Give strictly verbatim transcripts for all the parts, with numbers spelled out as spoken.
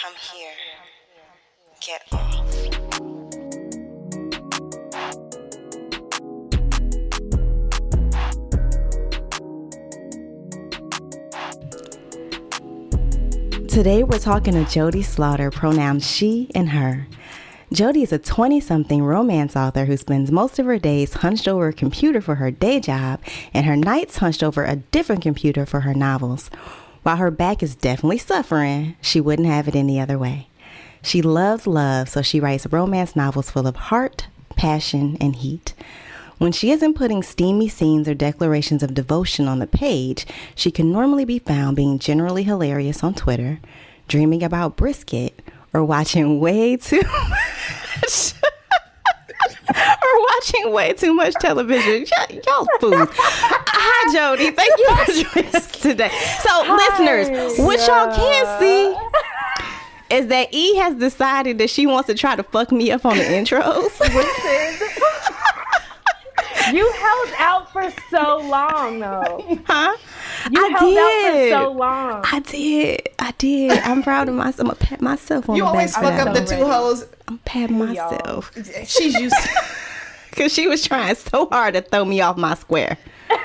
Come here. Get off. Today we're talking to Jody Slaughter, pronouns she and her. Jody is a twenty-something romance author who spends most of her days hunched over a computer for her day job and her nights hunched over a different computer for her novels. While her back is definitely suffering, she wouldn't have it any other way. She loves love, so she writes romance novels full of heart, passion, and heat. When she isn't putting steamy scenes or declarations of devotion on the page, she can normally be found being generally hilarious on Twitter, dreaming about brisket, or watching way too much or watching way too much television. Y- y'all fools. Hi, Jody. Thank you for joining us today. So, Hi. listeners, what y'all can't see is that E has decided that she wants to try to fuck me up on the intros. Listen. You held out for so long, though. Huh? You I held did. out for so long. I did. I did. I'm proud of myself. I'm going to pat myself on You the back. always for fuck that. up the two hoes. I'm patting Y'all. myself. She's used to. Because she was trying so hard to throw me off my square.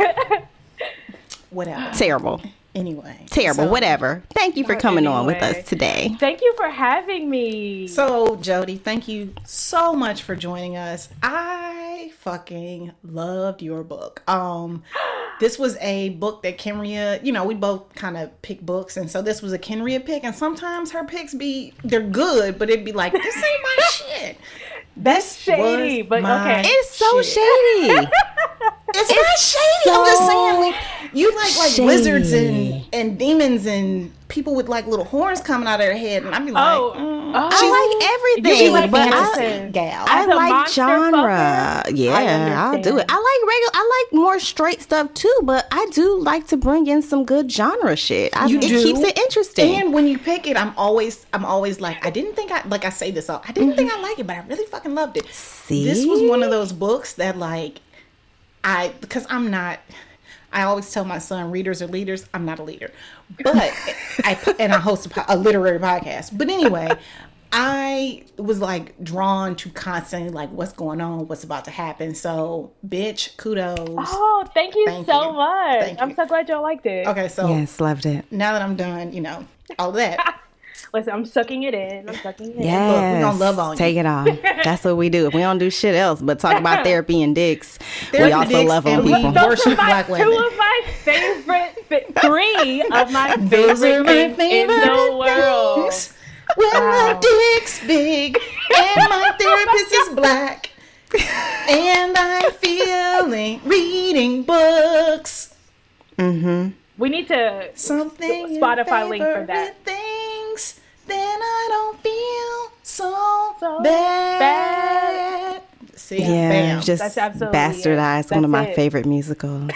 Whatever. Terrible. Anyway. Terrible. so- Whatever. Thank you for Uh, coming on with anyway. us today. Thank you for having me. So, Jody, thank you so much for joining us. I fucking loved your book. Um, this was a book that Kenria, you know, we both kind of pick books, and so this was a Kenria pick, and sometimes her picks be, they're good, but it'd be like, this ain't my shit. That's shady, was but my okay. It's so shit. shady. It's, not shady. I'm just saying, like, you like like shady. wizards and, and demons and people with like little horns coming out of their head, and I'd be like, Oh, mm, oh. I like everything. You like but I, fantasy. gal. I As a like monster genre. fucker, Yeah, I I'll do it. understand. I like regular. I like more straight stuff too, but I do like to bring in some good genre shit. I, You it do? keeps it interesting. And when you pick it, I'm always, I'm always like, I didn't think I, like I say this all, I didn't think I liked it, but I really fucking loved it. See? This was one of those books that like, I, because I'm not, I always tell my son, readers are leaders. I'm not a leader, but I put, and I host a, po- a literary podcast. But anyway, I was like drawn to constantly like what's going on, what's about to happen. So, bitch, kudos. Oh, thank you Thank so you. much. Thank I'm you. so glad y'all liked it. Okay, so Yes, loved it. now that I'm done, you know, all that. Listen, I'm sucking it in. I'm sucking it in. Yes. Look, we gonna love on you. Take it off. That's what we do. If we don't do shit else but talk about therapy and dicks, we Therapy, also dicks, love on and we people. don't- Those Worship are my, black women. two of my favorite, fi- three of my Those are favorite my things in favorite the world. things. When Wow. my dick's big and my therapist is black and I'm feeling reading books. Mm-hmm. We need to Something in Spotify link for that. favorite things, then I don't feel so, So bad. bad. See, Yeah, bam. just That's absolutely bastardized it. one of That's my it. favorite musicals.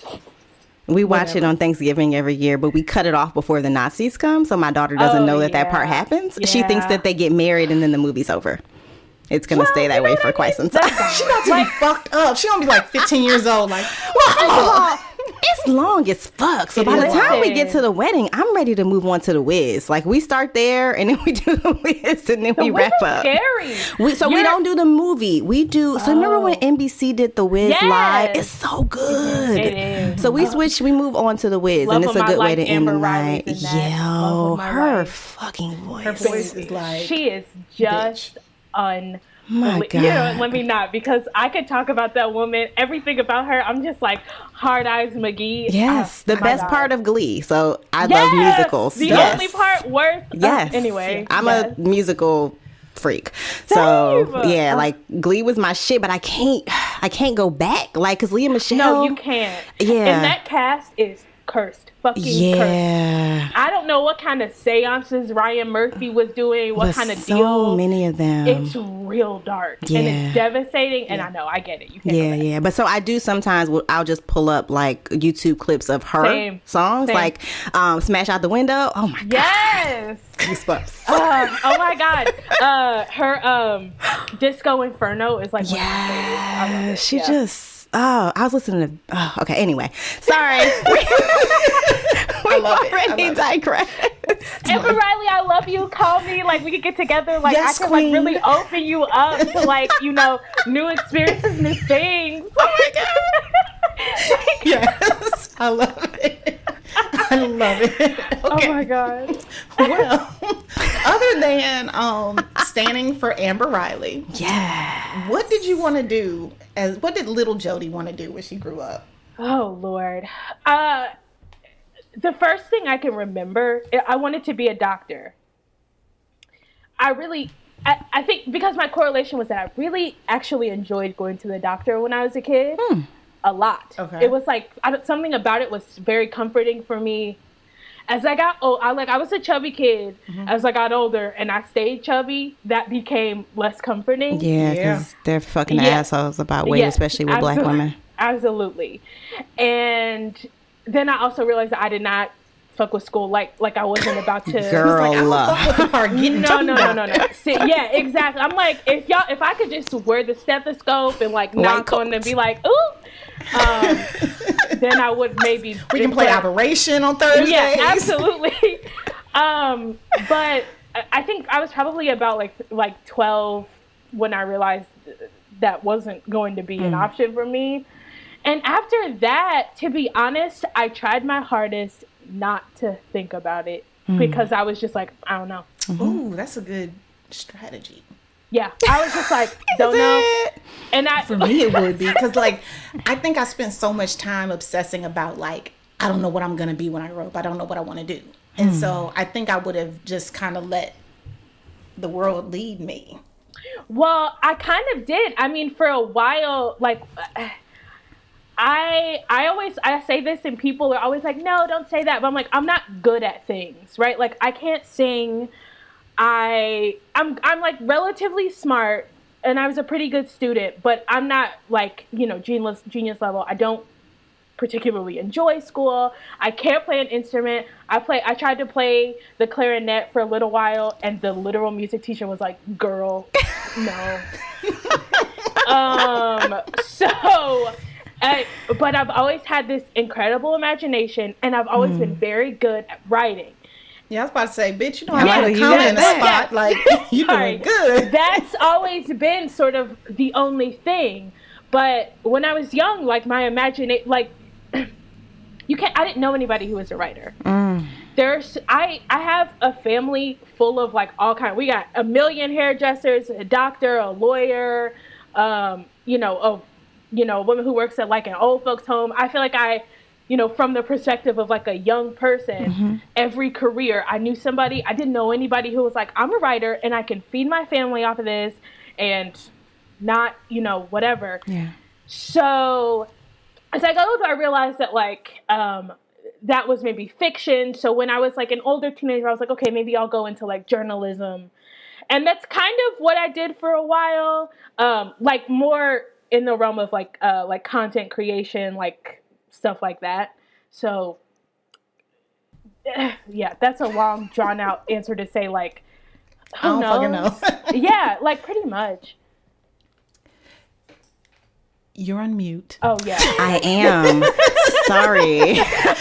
We watch it Whatever. on Thanksgiving every year, but we cut it off before the Nazis come, so my daughter doesn't Oh, know that that yeah. part happens. She thinks Yeah. that they get married and then the movie's over. It's gonna Well, stay that you know way what for I quite mean? some time. That's She about to be fucked up. She gonna be like fifteen years old. Like, Well, it's long as fuck. So It by the is time we long. get to the wedding, I'm ready to move on to the Wiz. Like we start there, and then we do the Wiz, and then we The wrap Wiz is up. Scary. We, so we You're- don't do the movie. We do. So remember when Oh. N B C did the Wiz Yes. live? It's so good. It is. So we switch. We move on to the Wiz, Love and it's of a my good way life, to end the Amber night. Riley's in that. Love Yo, of my her life. fucking voice. her voice is like, She is just un. My You know, God. let me not, because I could talk about that woman, everything about her. I'm just like Hard Eyes McGee. Yes, Oh, the my best God. part of Glee. So I love Yes! musicals. The yes. only part worth. uh, Yes. anyway, I'm yes. a musical freak. So Same. yeah, Uh, like Glee was my shit, but I can't I can't go back. Like cause Leah Michelle. No, you can't. Yeah. And that cast is cursed. Fucking cursed. Yeah. I don't know what kind of seances Ryan Murphy was doing, what But kind of so deal. many of them. It's real dark and Yeah. it's devastating. And I know, I get it. You can't. Yeah, go back. yeah. But so I do sometimes, will- I'll just pull up like YouTube clips of her Same. songs, Same. like um, Smash Out the Window. Oh my God. Yes. Goosebumps. Um, oh my God. Uh, her um, Disco Inferno is like one of my favorites. I love Yeah, it. she Yeah. just. Oh, I was listening to. Oh, okay. Anyway, sorry. we love it. I already love it. digressed. Amber Riley, I love you. Call me. Like, we could get together. Like, Yes, I can queen. like really open you up to like, you know, new experiences, new things. Oh my god. Yes, I love it. I love it. Okay. Oh my god. Well, other than um standing for Amber Riley, Yeah. what did you want to do? As what did little Jody want to do when she grew up? Oh Lord. Uh, the first thing I can remember, I wanted to be a doctor. I really, I, I think because my correlation was that I really actually enjoyed going to the doctor when I was a kid. Hmm. A lot. Okay. It was like I don't, something about it was very comforting for me. As I got old, I like I was a chubby kid. Mm-hmm. As I got older and I stayed chubby, that became less comforting. Yeah, Yeah. because they're fucking Yeah. assholes about weight, Yeah, especially with black absol- women. Absolutely. And then I also realized that I did not fuck with school like like I wasn't about to. Girl. Like, I don't fuck with the part getting No, to no, the no, no, no. doctor. See, yeah, exactly. I'm like, if y'all, if I could just wear the stethoscope and like knock on and be like, ooh, um, then I would maybe. We can play but- Operation on Thursdays. Yeah, absolutely. um, but I- I think I was probably about like like twelve when I realized that wasn't going to be an option for me. And after that, to be honest, I tried my hardest not to think about it because I was just like, I don't know. Ooh, that's a good strategy. Yeah, I was just like, don't know. And I, For me, it would be because, like, I think I spent so much time obsessing about, like, I don't know what I'm gonna be when I grow up. I don't know what I want to do, and so I think I would have just kind of let the world lead me. well, I kind of did. I mean, for a while, like, I I always I say this and people are always like, no, don't say that. But I'm like, I'm not good at things, right? Like, I can't sing. I I'm I'm like relatively smart, and I was a pretty good student, but I'm not like, you know, genius genius level. I don't particularly enjoy school. I can't play an instrument. I play I tried to play the clarinet for a little while, and the literal music teacher was like, girl, no. um so I, but I've always had this incredible imagination, and I've always been very good at writing. Yeah, I was about to say, bitch, you know, I'm Yeah, put a you comma got in the that. spot. Like, you Sorry. doing good. That's always been sort of the only thing. But when I was young, like my imagination, like you can't. I didn't know anybody who was a writer. There's, I, I have a family full of like all kind. We got a million hairdressers, a doctor, a lawyer, um, you know, a, you know, a woman who works at like an old folks home. I feel like I, you know, from the perspective of like a young person, every career, I knew somebody. I didn't know anybody who was like, I'm a writer and I can feed my family off of this and not, you know, whatever. Yeah. So as I got older, I realized that like um, that was maybe fiction. So when I was like an older teenager, I was like, okay, maybe I'll go into like journalism. And that's kind of what I did for a while, um, like more in the realm of like uh, like content creation, like stuff like that. So yeah, that's a long drawn out answer to say like, who I don't knows? fucking know. Yeah, like pretty much. You're on mute. Oh yeah. I am. Sorry.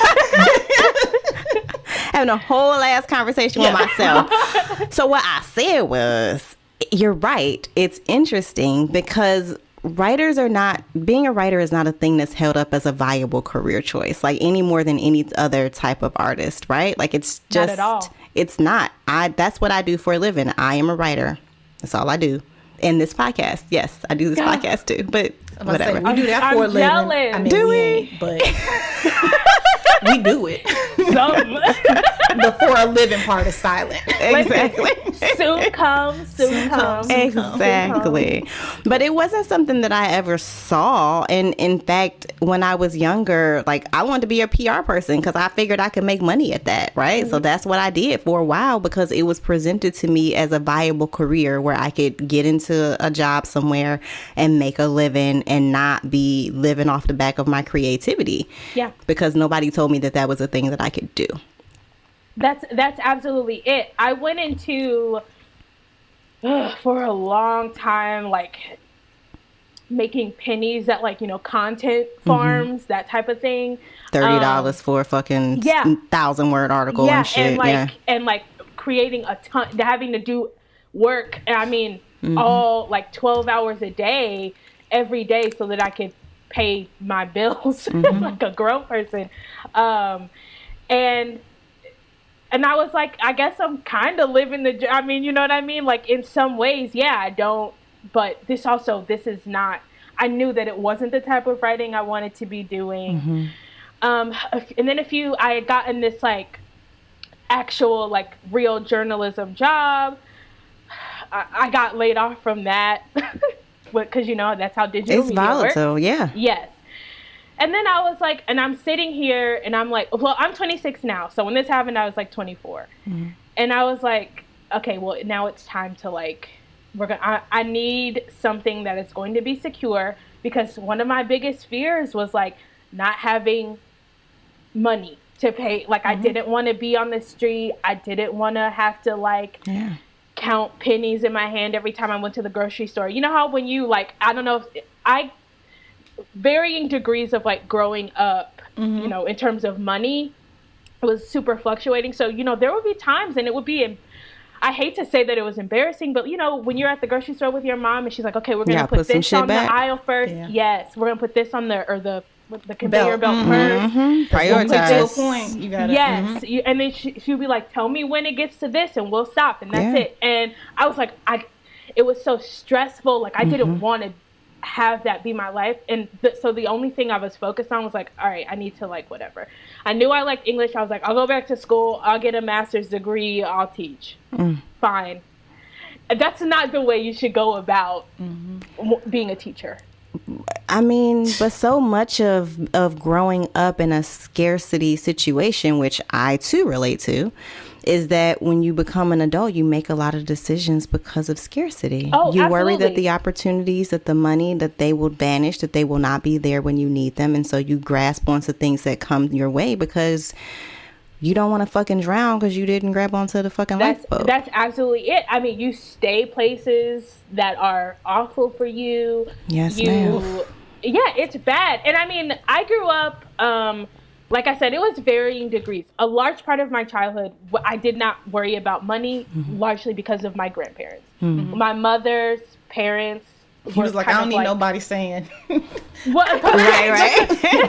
Having a whole ass conversation with myself. So what I said was, you're right. It's interesting because writers are not, being a writer is not a thing that's held up as a viable career choice, like any more than any other type of artist, right? Like it's just, Not at all. It's not. I, that's what I do for a living. I am a writer. That's all I do. And this podcast. Yes, I do this podcast too, but I'm about to say, whatever. we do that I'm for a living. jealous. I mean, Do we we? ain't, but we do it. Some, The for a living part is silent. Exactly. soon comes, soon, Soon comes. comes. Exactly. But it wasn't something that I ever saw. And in fact, when I was younger, like I wanted to be a P R person because I figured I could make money at that, right? So that's what I did for a while because it was presented to me as a viable career where I could get into a job somewhere and make a living and not be living off the back of my creativity. Yeah. Because nobody told me that that was a thing that I could do. That's that's absolutely it. I went into ugh, for a long time like making pennies at like, you know, content farms, that type of thing. thirty dollars um, for a fucking yeah. thousand word article yeah, and shit. And like yeah. and like creating a ton, having to do work. And I mean, mm-hmm. all like twelve hours a day, every day, so that I could pay my bills mm-hmm. like a grown person. Um, and, and I was like, I guess I'm kind of living the, I mean, you know what I mean? Like in some ways, yeah, I don't, but this also, this is not, I knew that it wasn't the type of writing I wanted to be doing. Mm-hmm. Um, and then a few, I had gotten this like actual, like real journalism job. I, I got laid off from that because, you know, that's how digital it's media volatile, works. Yeah. Yes. And then I was like, and I'm sitting here and I'm like, well, I'm twenty-six now. So when this happened, I was like twenty-four. Mm-hmm. And I was like, okay, well, now it's time to like, we're gonna, I, I need something that is going to be secure, because one of my biggest fears was like not having money to pay. Like mm-hmm. I didn't want to be on the street. I didn't want to have to like yeah. count pennies in my hand every time I went to the grocery store. You know how when you like, I don't know if I, varying degrees of like growing up, mm-hmm. you know, in terms of money, it was super fluctuating. So, you know, there would be times and it would be, I hate to say that it was embarrassing, but you know, when you're at the grocery store with your mom and she's like, okay, we're going to yeah, put, put this on back. the aisle first. Yeah. Yes. We're going to put this on the, or the, the conveyor belt, belt mm-hmm. first. Mm-hmm. Prioritize. To a point. You gotta, yes. Mm-hmm. You, and then she, she'll be like, tell me when it gets to this and we'll stop. And that's yeah. it. And I was like, I, it was so stressful. Like I mm-hmm. didn't want to have that be my life. And th- so the only thing I was focused on was like, all right, I need to like whatever. I knew I liked English. I was like, I'll go back to school. I'll get a master's degree. I'll teach. Mm. Fine. That's not the way you should go about mm-hmm. w- being a teacher. I mean, but so much of, of growing up in a scarcity situation, which I too relate to, is that when you become an adult, you make a lot of decisions because of scarcity. Oh, you absolutely. worry that the opportunities, that the money, that they will vanish, that they will not be there when you need them. And so you grasp onto things that come your way because you don't want to fucking drown because you didn't grab onto the fucking that's, lifeboat. That's absolutely it. I mean, you stay places that are awful for you. Yes, you, ma'am. Yeah, it's bad. And I mean, I grew up, um, like I said, it was varying degrees. A large part of my childhood, I did not worry about money, mm-hmm. largely because of my grandparents. Mm-hmm. My mother's parents. He was like, I don't need like, nobody saying. What? Right, right.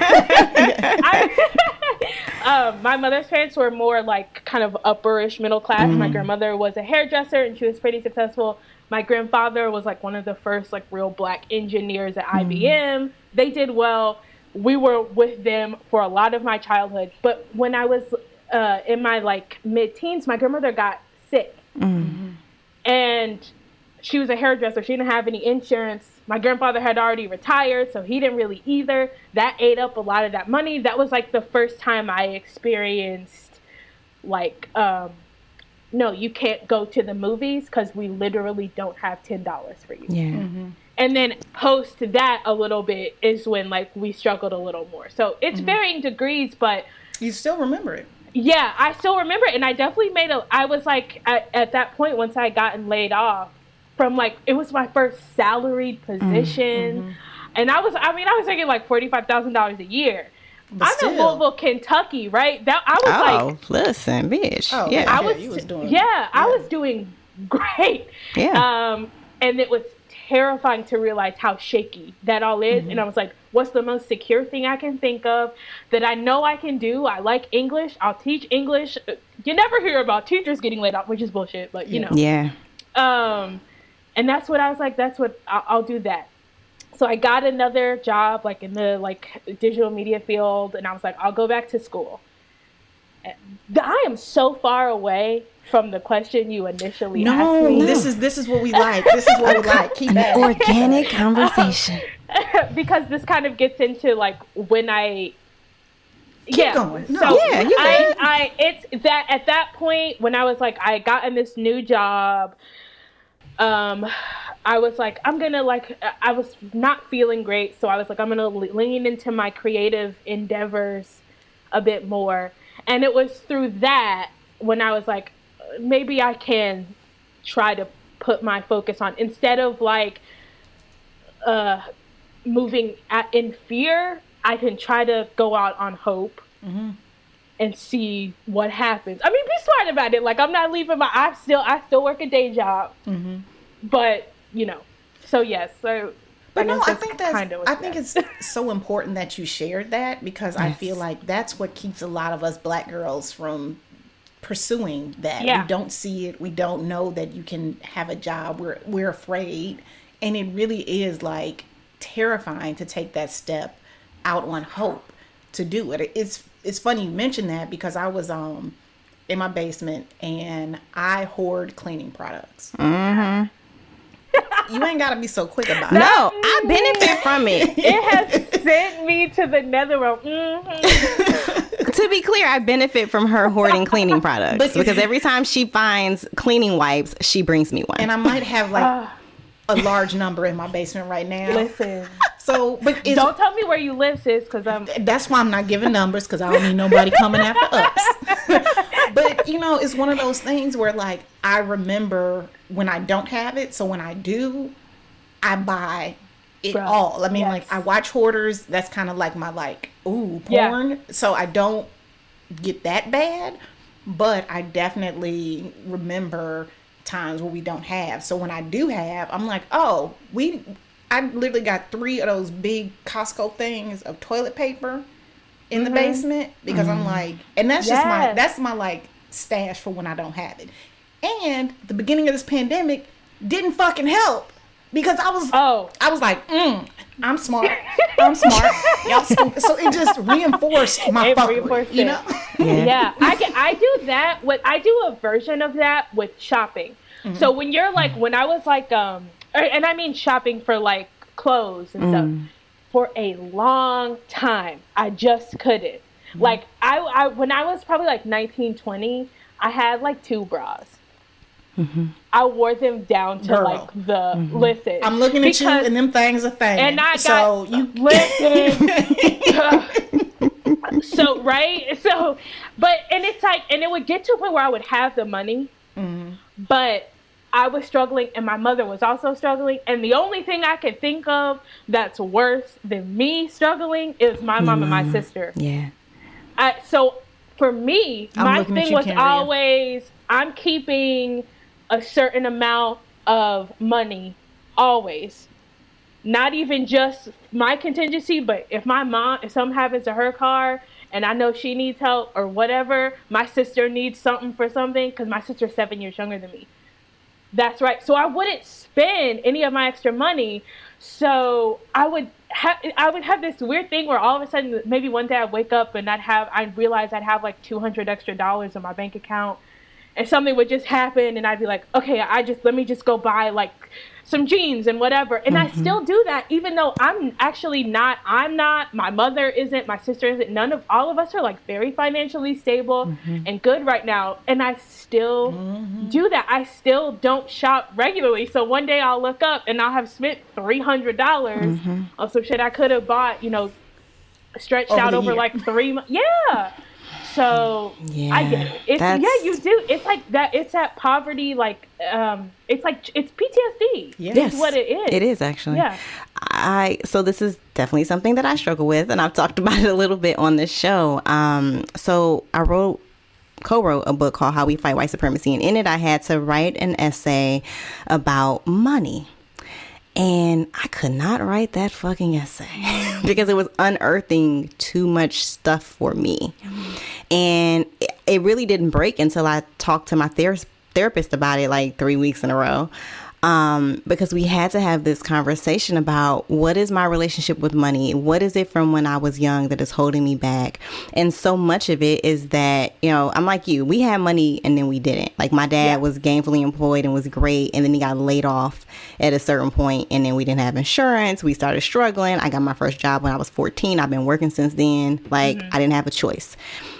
I, um, my mother's parents were more like kind of upperish middle class. Mm-hmm. My grandmother was a hairdresser and she was pretty successful. My grandfather was like one of the first like real black engineers at mm-hmm. I B M. They did well. We were with them for a lot of my childhood. But when I was uh, in my like mid-teens, my grandmother got sick. Mm-hmm. And she was a hairdresser. She didn't have any insurance. My grandfather had already retired, so he didn't really either. That ate up a lot of that money. That was like the first time I experienced like, um, no, you can't go to the movies because we literally don't have ten dollars for you. Yeah. Mm-hmm. And then post that a little bit is when like we struggled a little more. So it's mm-hmm. varying degrees, but you still remember it. Yeah, I still remember it. And I definitely made a, I was like at, at that point, once I gotten laid off from like, it was my first salaried position. Mm-hmm. And I was, I mean, I was making like forty-five thousand dollars a year. But I'm still in Louisville, Kentucky, right? That I was oh, like, listen, bitch. Oh, yeah, I was, yeah, was doing, yeah, yeah, I was doing great. Yeah. Um, and it was terrifying to realize how shaky that all is. Mm-hmm. And I was like, what's the most secure thing I can think of that I know I can do? I like English. I'll teach English. You never hear about teachers getting laid off, which is bullshit, but you know. Yeah. Um, and that's what I was like, that's what I'll, I'll do that. So I got another job like in the like digital media field, and I was like, I'll go back to school. I am so far away from the question you initially no, asked me. No, this is this is what we like. This is what we like. Keep that organic conversation. Because this kind of gets into like when I Keep yeah. going. No. So yeah, you I, I it's that at that point when I was like I got in this new job, um I was like, I'm going to like, I was not feeling great. So I was like, I'm going to lean into my creative endeavors a bit more. And it was through that when I was like, maybe I can try to put my focus on, instead of like uh, moving at, in fear, I can try to go out on hope. Mm-hmm. and see what happens. I mean, be smart about it. Like, I'm not leaving my, I still, I still work a day job, mm-hmm. but you know, so yes, so. But no, I think that's, kind of I think that. It's so important that you shared that, because yes. I feel like that's what keeps a lot of us Black girls from pursuing that. Yeah. We don't see it. We don't know that you can have a job. We're, we're afraid. And it really is like terrifying to take that step out on hope to do it. It's, it's funny you mentioned that, because I was, um, in my basement and I hoard cleaning products. Mm-hmm. You ain't gotta be so quick about it. No, I benefit from it. It has sent me to the nether realm. Mm-hmm. To be clear, I benefit from her hoarding cleaning products, but because every time she finds cleaning wipes, she brings me one. And I might have like uh, a large number in my basement right now. Listen. So, but don't tell me where you live, sis, because I'm. That's why I'm not giving numbers, because I don't need nobody coming after us. But you know, it's one of those things where, like, I remember when I don't have it, so when I do, I buy it Bro, all. I mean, yes. like, I watch Hoarders. That's kind of like my like, ooh, porn. Yeah. So I don't get that bad, but I definitely remember times where we don't have. So when I do have, I'm like, oh, we. I literally got three of those big Costco things of toilet paper in the mm-hmm. basement, because mm-hmm. I'm like, and that's yes. just my, that's my like stash for when I don't have it. And the beginning of this pandemic didn't fucking help, because I was, oh, I was like, mm, I'm smart, I'm smart, y'all stupid. So it just reinforced my fuckery, you know? Yeah, yeah. I can, I do that with, I do a version of that with shopping. Mm-hmm. So when you're like, when I was like, um, and I mean shopping for like clothes and mm. stuff. For a long time, I just couldn't. Mm. Like I, I, when I was probably like nineteen, twenty, I had like two bras. Mm-hmm. I wore them down to Girl. like the mm-hmm. listen. I'm looking at you, and them things are thing. And I got so you listen. So right, so, but and it's like, and it would get to a point where I would have the money, mm. but I was struggling, and my mother was also struggling. And the only thing I could think of that's worse than me struggling is my mom mm. and my sister. Yeah. I, so for me, I'm my thing was Cambria. always, I'm keeping a certain amount of money always. Not even just my contingency, but if my mom, if something happens to her car and I know she needs help or whatever, my sister needs something for something, because my sister's seven years younger than me. That's right. So I wouldn't spend any of my extra money. So I would have, I would have this weird thing where all of a sudden, maybe one day I'd wake up and I'd have, I'd realize I'd have like two hundred extra dollars in my bank account, and something would just happen, and I'd be like, okay, I just, let me just go buy like some jeans and whatever. And mm-hmm. I still do that, even though I'm actually not, I'm not, my mother isn't, my sister isn't, none of, all of us are like very financially stable mm-hmm. and good right now. And I still mm-hmm. do that. I still don't shop regularly. So one day I'll look up and I'll have spent three hundred dollars mm-hmm. on some shit I could have bought, you know, stretched over out over year. like three months. Yeah. So yeah, I get it. It's, yeah, you do. It's like that. It's that poverty, like, um, it's like, it's P T S D. Yes. It's what it is. It is, actually. Yeah. I, so this is definitely something that I struggle with, and I've talked about it a little bit on this show. Um, so I wrote, co-wrote a book called How We Fight White Supremacy, and in it I had to write an essay about money. And I could not write that fucking essay because it was unearthing too much stuff for me. And it, it really didn't break until I talked to my ther- therapist about it like three weeks in a row. Um, because we had to have this conversation about what is my relationship with money? What is it from when I was young that is holding me back? And so much of it is that, you know, I'm like you, we had money and then we didn't. Like my dad yeah. was gainfully employed and was great. And then he got laid off at a certain point, and then we didn't have insurance. We started struggling. I got my first job when I was fourteen. I've been working since then. Like mm-hmm. I didn't have a choice.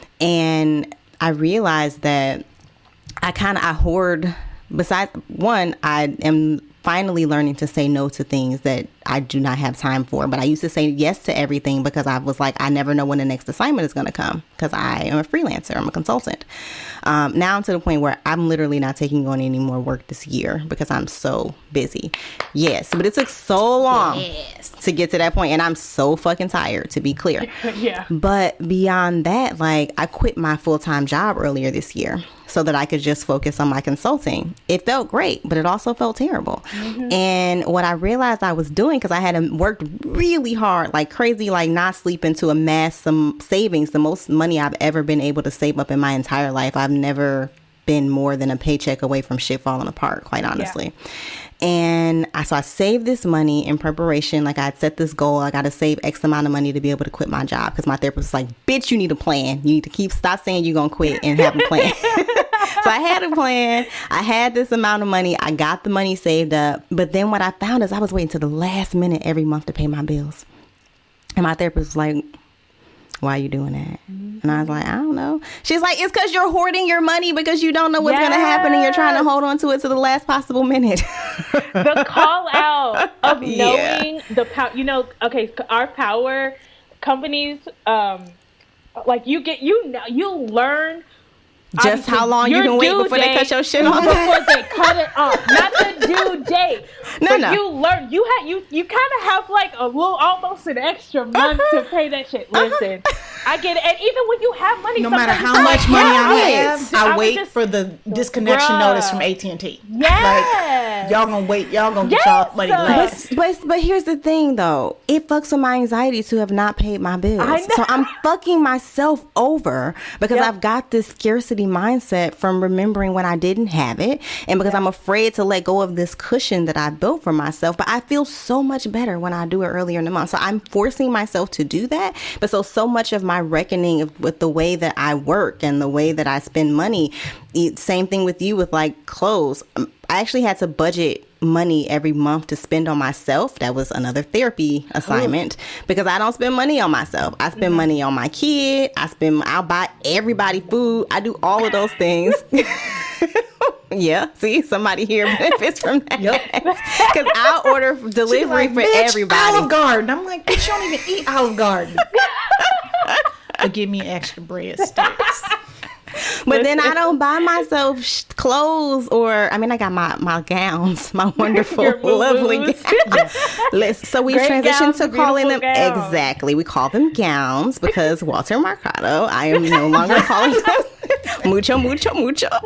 And I realized that I kind of, I hoard. Besides, one, I am finally learning to say no to things that I do not have time for. But I used to say yes to everything because I was like, I never know when the next assignment is going to come because I am a freelancer. I'm a consultant. Um, now I'm to the point where I'm literally not taking on any more work this year because I'm so busy. Yes, but it took so long yes. to get to that point, and I'm so fucking tired, to be clear. Yeah. But beyond that, like, I quit my full-time job earlier this year so that I could just focus on my consulting. It felt great, but it also felt terrible. Mm-hmm. And what I realized I was doing, because I had worked really hard, like crazy, like not sleeping to amass some savings, the most money I've ever been able to save up in my entire life. I've never been more than a paycheck away from shit falling apart, quite honestly. Yeah. And I, so I saved this money in preparation. Like, I had set this goal. I got to save X amount of money to be able to quit my job. Because my therapist was like, bitch, you need a plan. You need to keep, stop saying you're going to quit and have a plan. So I had a plan. I had this amount of money. I got the money saved up. But then what I found is I was waiting to the last minute every month to pay my bills. And my therapist was like, why are you doing that? Mm-hmm. And I was like, I don't know. She's like, it's because you're hoarding your money because you don't know what's yes. going to happen and you're trying to hold on to it to the last possible minute. The call out of knowing yeah. the power, you know, okay, our power companies, um, like you get, you know, you learn. Just how long you can wait before they cut your shit off. Before they cut it off, not the due date. No, but no. You learn. You had you you kind of have like a little, almost an extra month uh-huh. to pay that shit. Listen, uh-huh. I get it. And even when you have money, no matter how much money I have, I, I wait just, for the disconnection bruh. notice from A T and T. Yeah, like, y'all gonna wait. Y'all gonna yes. get y'all money last. But, but but here's the thing, though. It fucks with my anxiety to have not paid my bills. I know. So I'm fucking myself over because yep. I've got this scarcity mindset from remembering when I didn't have it, and because I'm afraid to let go of this cushion that I built for myself. But I feel so much better when I do it earlier in the month. So I'm forcing myself to do that. But so so much of my reckoning of, with the way that I work and the way that I spend money, same thing with you with like clothes. I actually had to budget money every month to spend on myself. That was another therapy assignment Ooh. because I don't spend money on myself. I spend mm-hmm. money on my kid. I spend, I'll buy everybody food. I do all of those things. Yeah, see, somebody here benefits from that. Yep. Because I'll order delivery like, for everybody. Olive Garden. I'm like, bitch, you don't even eat Olive Garden. But give me extra breadsticks. But then I don't buy myself sh- clothes or, I mean, I got my, my gowns, my wonderful, lovely gowns. Yeah. So we Great transitioned gowns, to calling them, gowns. Exactly, we call them gowns because Walter Mercado, I am no longer calling them mucho, mucho, mucho. And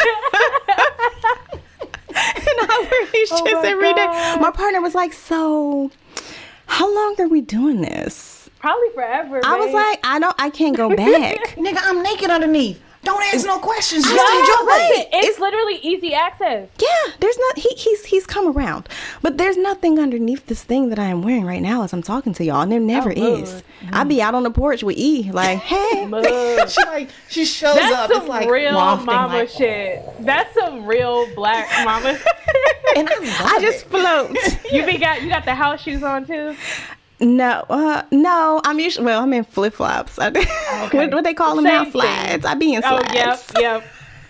I wear these oh shits every God. day. My partner was like, so how long are we doing this? Probably forever. I babe. was like, I don't, I can't go back. Nigga, I'm naked underneath. Don't ask no questions. Just yeah, enjoy it. It's, it's literally easy access. Yeah, there's not. He, he's he's come around, but there's nothing underneath this thing that I am wearing right now as I'm talking to y'all, and there never oh, is. Mm. I be out on the porch with E, like, hey. she like she shows That's up. That's it's some like real wafting, mama like, shit. That's some real black mama. And I love I just it. float. You be got you got the house shoes on too. No, uh, no, I'm usually, well, I'm in flip flops. Okay. what, what they call them Same now? Slides. I be in slides. Oh, yep, yep.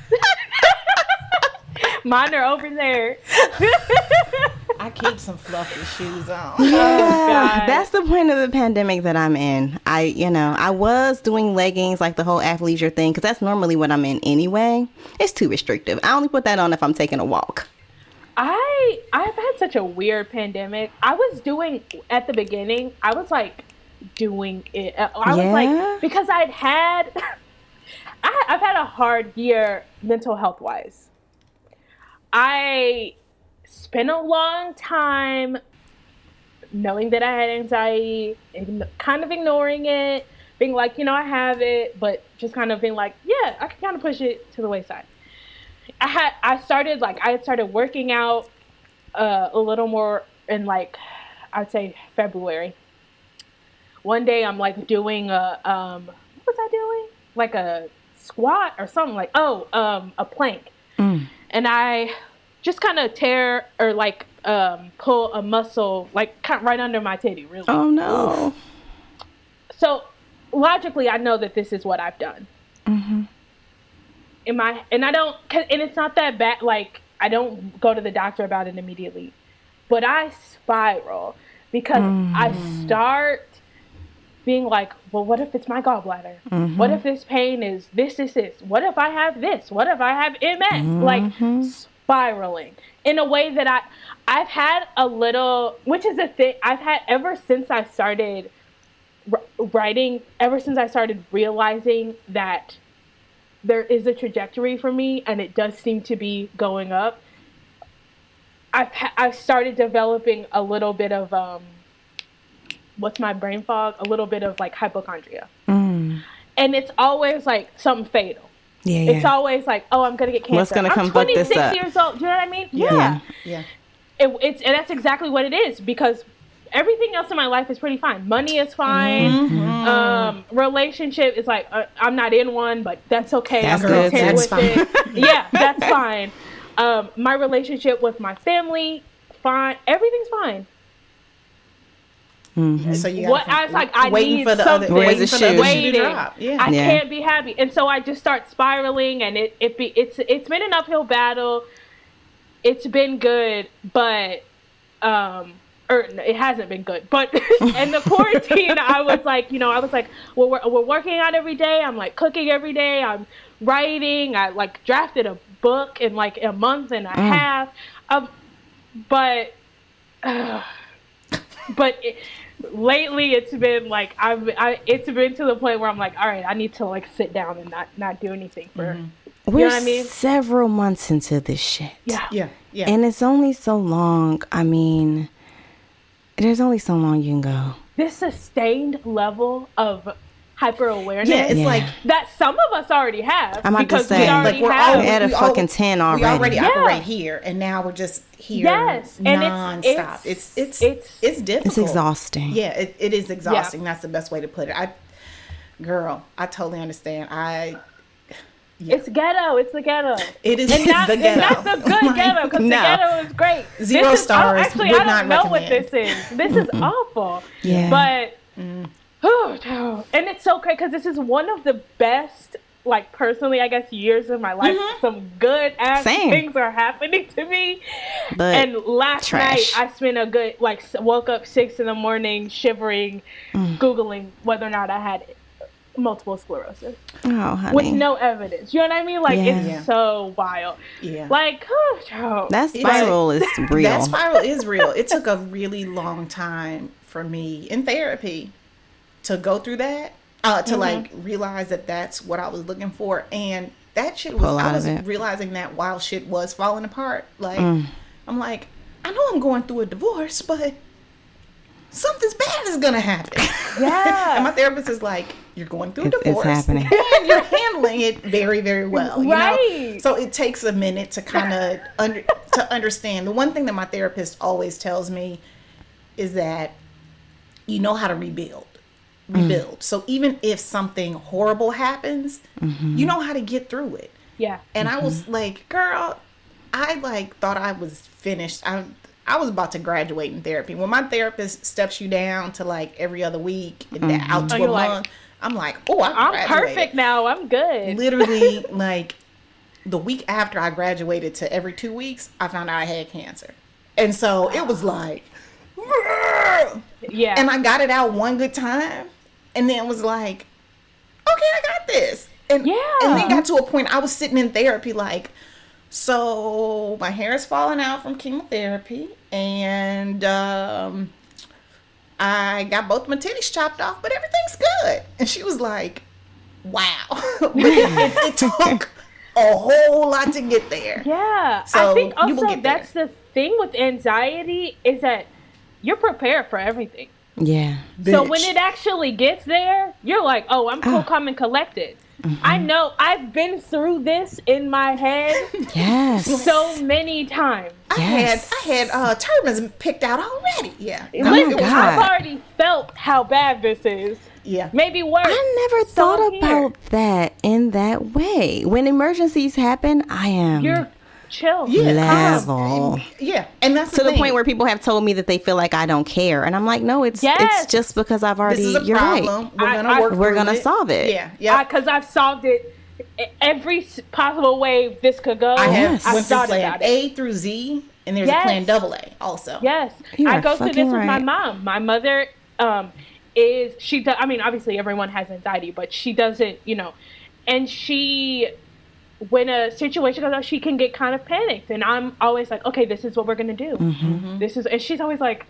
Mine are over there. I keep some fluffy shoes on. Yeah, oh, God. That's the point of the pandemic that I'm in. I, you know, I was doing leggings, like the whole athleisure thing, because that's normally what I'm in anyway. It's too restrictive. I only put that on if I'm taking a walk. I I've had such a weird pandemic. I was doing at the beginning. I was like doing it. I was yeah. like because I'd had I, I've had a hard year mental health wise. I spent a long time knowing that I had anxiety, and kind of ignoring it, being like, you know, I have it, but just kind of being like, yeah, I can kind of push it to the wayside. I had I started like I had started working out uh, a little more in like I'd say February. One day I'm like doing a um what was I doing? Like a squat or something like oh um a plank. Mm. And I just kind of tear or like um pull a muscle like kind of right under my titty really. Oh no. Oof. So logically I know that this is what I've done. Mm-hmm. In my, and I don't, and it's not that bad, like, I don't go to the doctor about it immediately, but I spiral. because Mm. I start being like, well, what if it's my gallbladder? Mm-hmm. What if this pain is this, this, this? What if I have this? What if I have M S? Mm-hmm. Like spiraling in a way that I, I've had a little, which is a thing I've had ever since I started r- writing, ever since I started realizing that there is a trajectory for me and it does seem to be going up. I've, ha- I've started developing a little bit of, um, what's my brain fog? A little bit of like hypochondria. Mm. And it's always like something fatal. Yeah, yeah. It's always like, oh, I'm going to get cancer. What's gonna I'm come fuck this twenty-six up? years old. Do you know what I mean? Yeah. Yeah. Yeah. It, it's, and that's exactly what it is, because everything else in my life is pretty fine. Money is fine. Mm-hmm. Um, relationship is like, uh, I'm not in one, but that's okay. That's I'm good, content that's with it. Yeah, that's fine. Um, my relationship with my family, fine. Everything's fine. Mm-hmm. So you What gotta- I was like, I waiting need for the something. other, Where's waiting the for the other shoe? shoe to Waiting. drop. Yeah. I Yeah. can't be happy, and so I just start spiraling, and it it be it's it's been an uphill battle. It's been good, but um, or it hasn't been good. But in the quarantine, I was like, you know, I was like, well, we're we're working out every day. I'm like cooking every day. I'm writing. I like drafted a book in like a month and a Mm. half. Um, but uh, but. It, lately it's been like I've I, it's been to the point where I'm like, all right, I need to like sit down and not not do anything for We're you know what I mean? several months into this shit. yeah Yeah. Yeah. And it's only so long. I mean, there's only so long you can go. this sustained level of hyper awareness yeah. It's Yeah. like, that some of us already have I'm about to because say, we like, already we're have all- We're at a we fucking al- ten already. we already Yeah. operate here, and now we're just here Yes, and it's- nonstop. it's- It's it's it's- it's, difficult. It's exhausting. Yeah, it, it is exhausting. That's the best way to put it. I, girl, I totally understand. I, it's ghetto it's the ghetto it is and not, the and ghetto. not the good Like, ghetto because no. the ghetto is great. Zero this is, stars, oh, actually would I don't not know what recommend. this is. This is awful. Yeah. But Mm. oh, and it's so crazy because this is one of the best, like personally, I guess, years of my life. Some good ass Same. things are happening to me. But And last trash. night I spent a good like s- woke up six in the morning shivering, googling whether or not I had multiple sclerosis oh, honey. with no evidence. You know what I mean? Like Yeah. it's Yeah. so wild. Yeah. Like oh, oh. That It's- spiral is real. That spiral is real. It took a really long time for me in therapy to go through that, uh, to Mm-hmm. like realize that that's what I was looking for, and that shit was. Pull out I was of it. realizing that while shit was falling apart, like Mm. I'm like, I know I'm going through a divorce, but something's bad is gonna happen. Yeah. And my therapist is like, you're going through a It's- it's divorce. happening. And you're handling it very, very well. You Right. know? So it takes a minute to kind of under to understand. The one thing that my therapist always tells me is that you know how to rebuild. Rebuild. So even if something horrible happens, you know how to get through it. Yeah. And I was like, girl, I like thought I was finished. I I was about to graduate in therapy. When my therapist steps you down to like every other week and then out to Oh, a you're like, month, I'm like, oh, I I'm graduated. perfect now. I'm good. Literally, like the week after I graduated to every two weeks, I found out I had cancer, and so it was like, Yeah. and I got it out one good time, and then was like, okay, I got this. And, Yeah. and then got to a point I was sitting in therapy like, so my hair is falling out from chemotherapy, and um, I got both my titties chopped off, but everything's good. And she was like, wow. But it, it took a whole lot to get there. Yeah, So, I think you will also get there. that's the thing with anxiety is that you're prepared for everything. yeah. So Bitch. when it actually gets there, you're like, oh, I'm cool, Ah. calm, and collected. Mm-hmm. I know I've been through this in my head Yes. so many times. I Yes. had I had uh, turbans picked out already. Yeah. Oh my Listen, God. I've already felt how bad this is. Yeah. Maybe worse. I never So thought I'm here. about that in that way. When emergencies happen, I am You're chill. Yeah. level. Yeah. And that's To the thing. point where people have told me that they feel like I don't care, and I'm like, no, it's Yes. it's just because I've already. this is a you're problem. right. We're I- gonna I- work. We're through gonna it. solve it. Yeah. Yeah. Because I've solved it every s- possible way this could go. I have Yes. I've went through thought plan about it. A through Z, And there's Yes. a plan double A also. Yes. You I are go through this fucking with my right. mom. My mother um, is, she does, I mean, obviously everyone has anxiety, but she doesn't, you know, and she, when a situation goes on, she can get kind of panicked. And I'm always like, okay, this is what we're going to do. Mm-hmm. This is, and she's always like,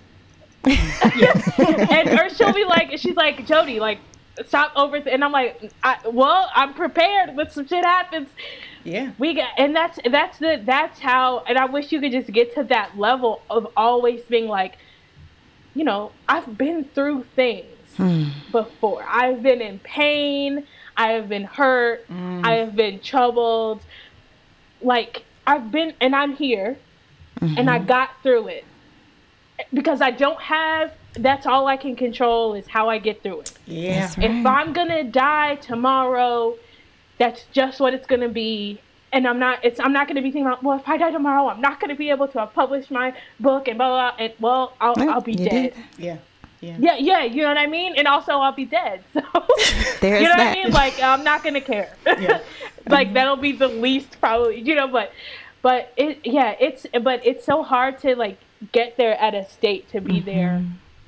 and or she'll be like, she's like, Jody, like, stop over, and I'm like, I, well, I'm prepared when some shit happens. Yeah. We got, and that's that's the that's how, and I wish you could just get to that level of always being like, you know, I've been through things before. I've been in pain. I have been hurt. Mm. I have been troubled. Like, I've been, and I'm here, and I got through it. Because I don't have, that's all I can control is how I get through it. Yeah. That's right. If I'm gonna die tomorrow, that's just what it's gonna be. And I'm not, it's, I'm not gonna be thinking about, well, if I die tomorrow, I'm not gonna be able to have published my book and blah, blah, blah. And, well, I'll, Yeah, I'll be you dead. did. Yeah. Yeah. Yeah, yeah, you know what I mean? And also I'll be dead. So, There's you know that. what I mean? Like, I'm not gonna care. Yeah. Like, that'll be the least probably, you know, but, but it, yeah, it's, but it's so hard to, like, get there at a state to be there,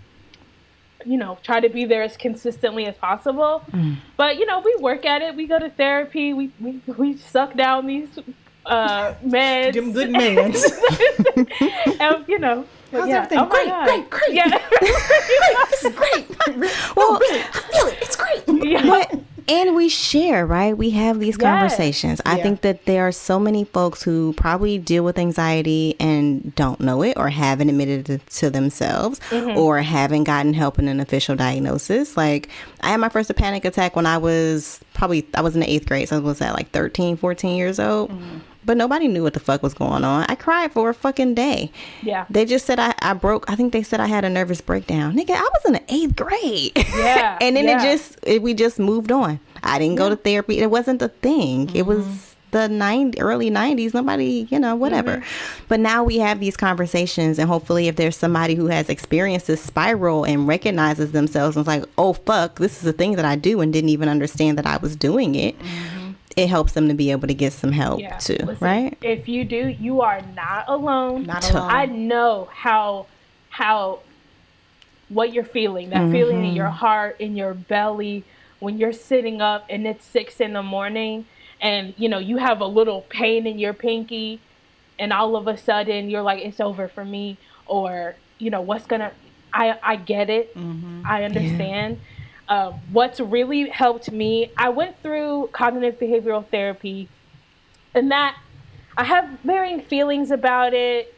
you know, try to be there as consistently as possible. Mm. But, you know, we work at it. We go to therapy. We, we, we suck down these uh, meds. Them good mans. And, you know. but How's yeah. everything? Oh my Great, God. great, great. Yeah. This is great. Well, Oh, really? I feel it. It's great. Yeah. But and we share, right? We have these Yes. conversations. I Yeah. think that there are so many folks who probably deal with anxiety and don't know it or haven't admitted it to themselves or haven't gotten help in an official diagnosis. Like, I had my first panic attack when I was probably, I was in the eighth grade. So I was at like thirteen, fourteen years old. But nobody knew what the fuck was going on. I cried for a fucking day. Yeah. They just said I, I broke, I think they said I had a nervous breakdown. Nigga, I was in the eighth grade. Yeah, And then yeah. it just, it, we just moved on. I didn't go to therapy. It wasn't the thing. It was the ninety, early nineties. Nobody, you know, whatever. But now we have these conversations, and hopefully if there's somebody who has experienced this spiral and recognizes themselves and is like, oh, fuck, this is a thing that I do and didn't even understand that I was doing it. It helps them to be able to get some help Yeah. too, Listen, right? If you do, you are not alone. Not alone. I know how how what you're feeling, that feeling in your heart, in your belly, when you're sitting up and it's six in the morning and you know you have a little pain in your pinky and all of a sudden you're like, it's over for me, or you know what's gonna I I get it. I understand. Um, what's really helped me, I went through cognitive behavioral therapy, and that I have varying feelings about it.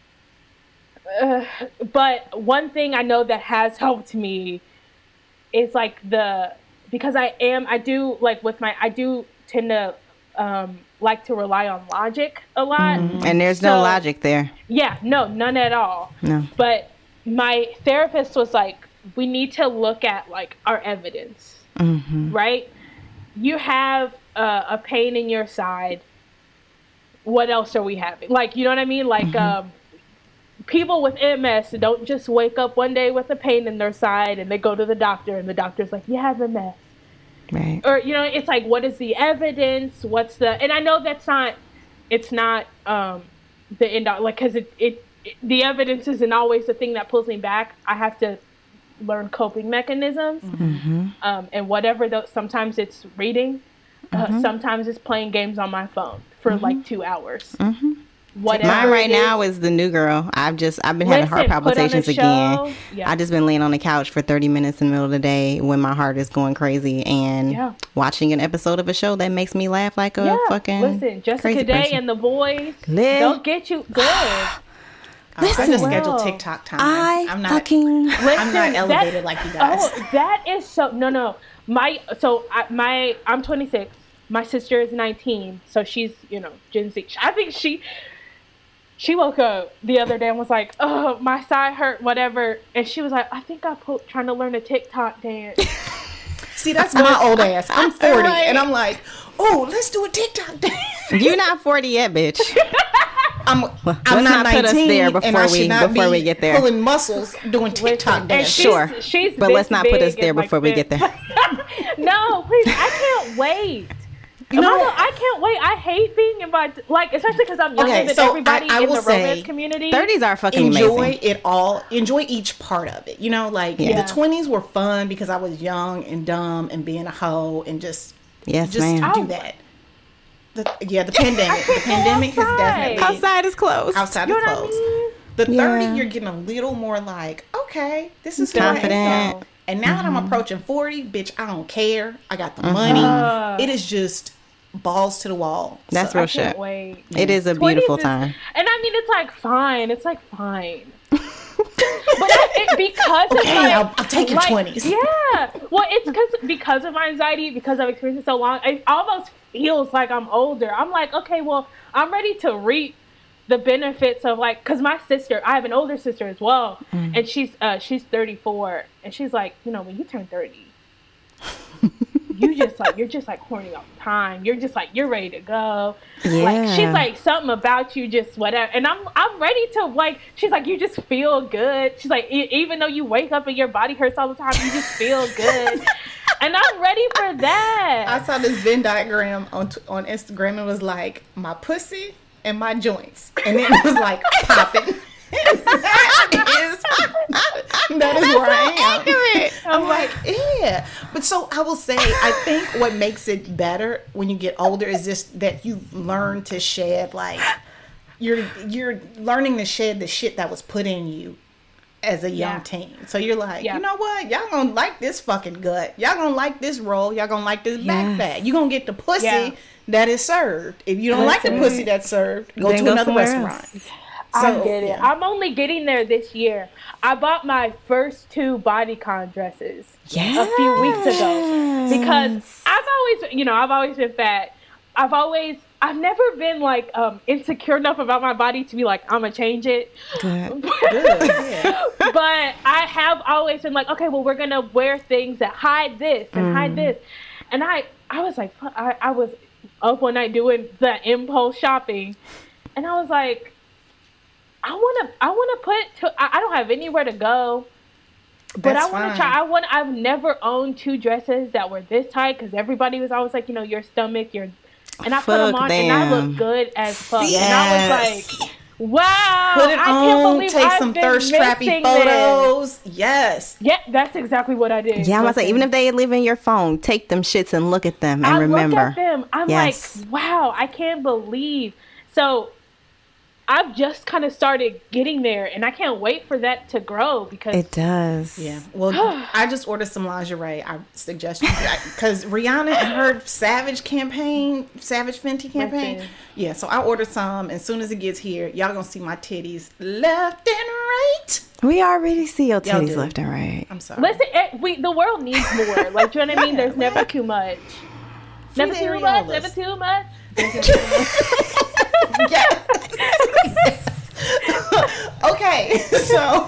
Uh, but one thing I know that has helped me is like the, because I am, I do like with my, I do tend to um, like to rely on logic a lot. And there's no So- logic there. Yeah, no, none at all. No. But my therapist was like, we need to look at like our evidence, Mm-hmm. right? You have uh, a pain in your side. What else are we having? Like, you know what I mean? Like, um, people with M S don't just wake up one day with a pain in their side and they go to the doctor and the doctor's like, you have M S. Right. Or, you know, it's like, what is the evidence? What's the, and I know that's not, it's not um, the end, like, because it, it, it, the evidence isn't always the thing that pulls me back. I have to learn coping mechanisms. Mm-hmm. Um, and whatever those, sometimes it's reading, uh, sometimes it's playing games on my phone for like two hours. Mm-hmm. Whatever Mine right it is. now is the new girl. I've just I've been having heart Listen, put on a palpitations show. again. Yeah. I just been laying on the couch for thirty minutes in the middle of the day when my heart is going crazy and Yeah. watching an episode of a show that makes me laugh like a Yeah, fucking listen, Jessica crazy Day person. and the boys, Lit. they'll get you good. I just Listen. scheduled Wow. TikTok time. I I'm not. fucking Listen, I'm not elevated that- like you guys. Oh, that is so. No, no. My so I, my I'm twenty-six. My sister is nineteen, so she's you know Gen Z. I think she she woke up the other day and was like, "Oh, my side hurt, whatever," and she was like, "I think I put trying to learn a TikTok dance." See, that's my old ass. I'm forty, Right. and I'm like, oh, let's do a TikTok dance. You're not forty yet, bitch. I'm, let's I'm not, not put us nineteen, there and before I we- should not before be we get there. pulling muscles doing TikTok And dance. she's- Sure. she's But this let's not put us big there and, like, before we this. get there. No, please, I can't wait. You know, I, I can't wait. I hate being in my like, especially because I'm younger Okay, than so everybody I- I in will the say romance community. thirties are fucking enjoy amazing. it all. Enjoy each part of it. You know, like Yeah. the twenties were fun because I was young and dumb and being a hoe and just Yes, just ma'am. do that. The, yeah, the pandemic. The pandemic has outside. definitely Outside is closed. outside You of know what I clothes. mean? The Yeah. thirty, you're getting a little more like, okay, this is who I am. Confident. And now that I'm approaching forty, bitch, I don't care. I got the money. Uh. It is just balls to the wall. That's So- real I can't shit. wait. It is a twenties beautiful is- time. And I mean, it's like fine. It's like fine. But I, it, because Okay, of my, I'll- I'll take your like, twenties. Yeah. Well, it's because because of my anxiety, because I've experienced it so long. It almost feels like I'm older. I'm like, okay, well, I'm ready to reap the benefits of like, because my sister, I have an older sister as well, Mm. and she's uh she's thirty-four, and she's like, you know, when you turn thirty. You just like you're just like horny all the time. You're just like you're ready to go. Like she's Yeah. like something about you just whatever. And I'm I'm ready to like. She's like you just feel good. She's like e- even though you wake up and your body hurts all the time, you just feel good. And I'm ready for that. I saw this Venn diagram on t- on Instagram. It was like my pussy and my joints, and then it was like popping. that is that is where I am. I'm like, yeah. But so I will say, I think what makes it better when you get older is just that you've learned to shed, like you're you're learning to shed the shit that was put in you as a young Yeah. teen. So you're like, Yeah. you know what? Y'all gonna like this fucking gut. Y'all gonna like this roll. Y'all gonna like this back Yes. fat. You gonna get the pussy Yeah. that is served. If you don't like the That's pussy right. that's served, go Then to go another somewhere restaurant. else. I So, get it. yeah. I'm only getting there this year. I bought my first two bodycon dresses Yes. a few weeks ago because I've always, you know, I've always been fat. I've always, I've never been like um, insecure enough about my body to be like, I'm gonna change it. Good. Good, yeah. But I have always been like, okay, well, we're gonna wear things that hide this and hide this. And I, I was like, fu- I, I was up one night doing the impulse shopping, and I was like, I wanna, I wanna put, to, I, I don't have anywhere to go, but That's I wanna fine. try. I want. I've never owned two dresses that were this tight because everybody was always like, you know, your stomach, your, and I put them Fuck on, and I them. look good as fuck. Yes. And I was like, wow, Put it I can't on, believe take I've some been thirst trappy missing this. photos. Yes. Yeah, that's exactly what I did. Yeah, I'm about to say, Listen, even if they live in your phone, take them shits and look at them and I remember. look at them, I'm Yes. like, wow, I can't believe. So I've just kind of started getting there, and I can't wait for that to grow because It does. Yeah. Well, I just ordered some lingerie. I suggest you because Rihanna and her Savage campaign, Savage Fenty campaign. Listen. Yeah. So I ordered some. As soon as it gets here, y'all gonna see my titties left and right. We already see your Y'all titties do. left and right. I'm sorry. listen, eh, we the world needs more. Like, do you know what I mean? There's never too much. Never Free the too much. areolas. Never too much. Yeah. Okay. So.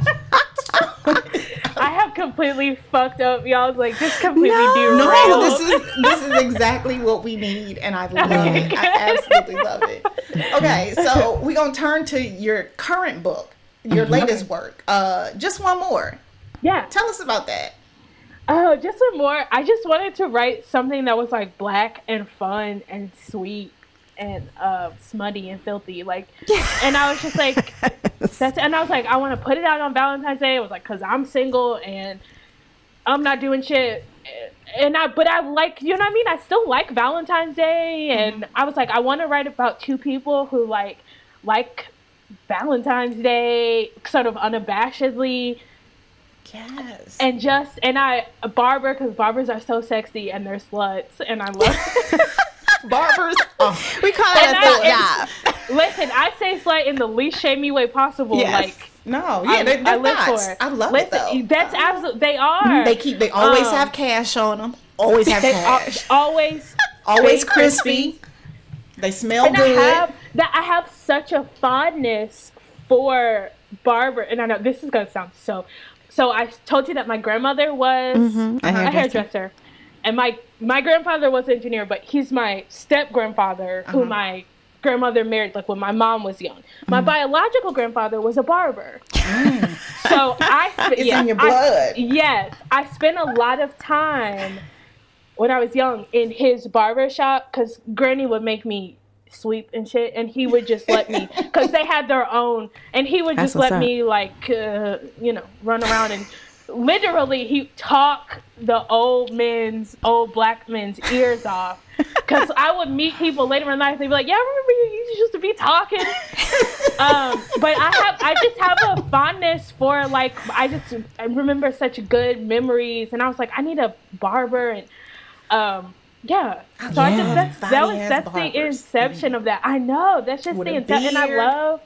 I have completely fucked up. Y'all like just completely No. derailed. No, this is this is exactly what we need, and I love it. I absolutely love it. Okay, so we're gonna turn to your current book, your latest work. Uh, just one more. Yeah. Tell us about that. Oh, just some more. I just wanted to write something that was like black and fun and sweet and uh, smutty and filthy. Like, and I was just like, that's. And I was like, I want to put it out on Valentine's Day. It was like, cause I'm single and I'm not doing shit. And I, but I like, you know what I mean? I still like Valentine's Day. And I was like, I want to write about two people who like, like Valentine's Day, sort of unabashedly. Yes. And just, and I, barber, because barbers are so sexy and they're sluts, and I love Barbers. Oh, We call And it a I- thought and- job. Listen, I say slut in the least shamey way possible. Yes. Like, no, yeah, I, they, I they're live not. for it. I love Listen, it though. that's absolutely, they are. They keep. They always Um, have cash on them. Always have They are, cash. always, Always stay crispy. They smell And good. I have that. I have such a fondness for barber, and I know this is gonna sound so. So I told you that my grandmother was Mhm, a a hairdresser. hairdresser, and my my grandfather was an engineer, but he's my step grandfather, who Uh-huh. my grandmother married like when my mom was young. My biological grandfather was a barber, so I sp- It's yeah, in your I- blood. yes, I spent a lot of time when I was young in his barber shop, because Granny would make me sweep and shit, and he would just let me, because they had their own, and he would That's just let what's up. me like uh, you know, run around, and literally he talk the old men's old black men's ears off, because I would meet people later in life, they'd be like, yeah, I remember you, you used to be talking. um but I have I just have a fondness for, like, I just I remember such good memories, and I was like, I need a barber, and um yeah, so I just that's that was Body-ass that's barbers. the inception of that. I know, that's just With the a inception, and I beard. love.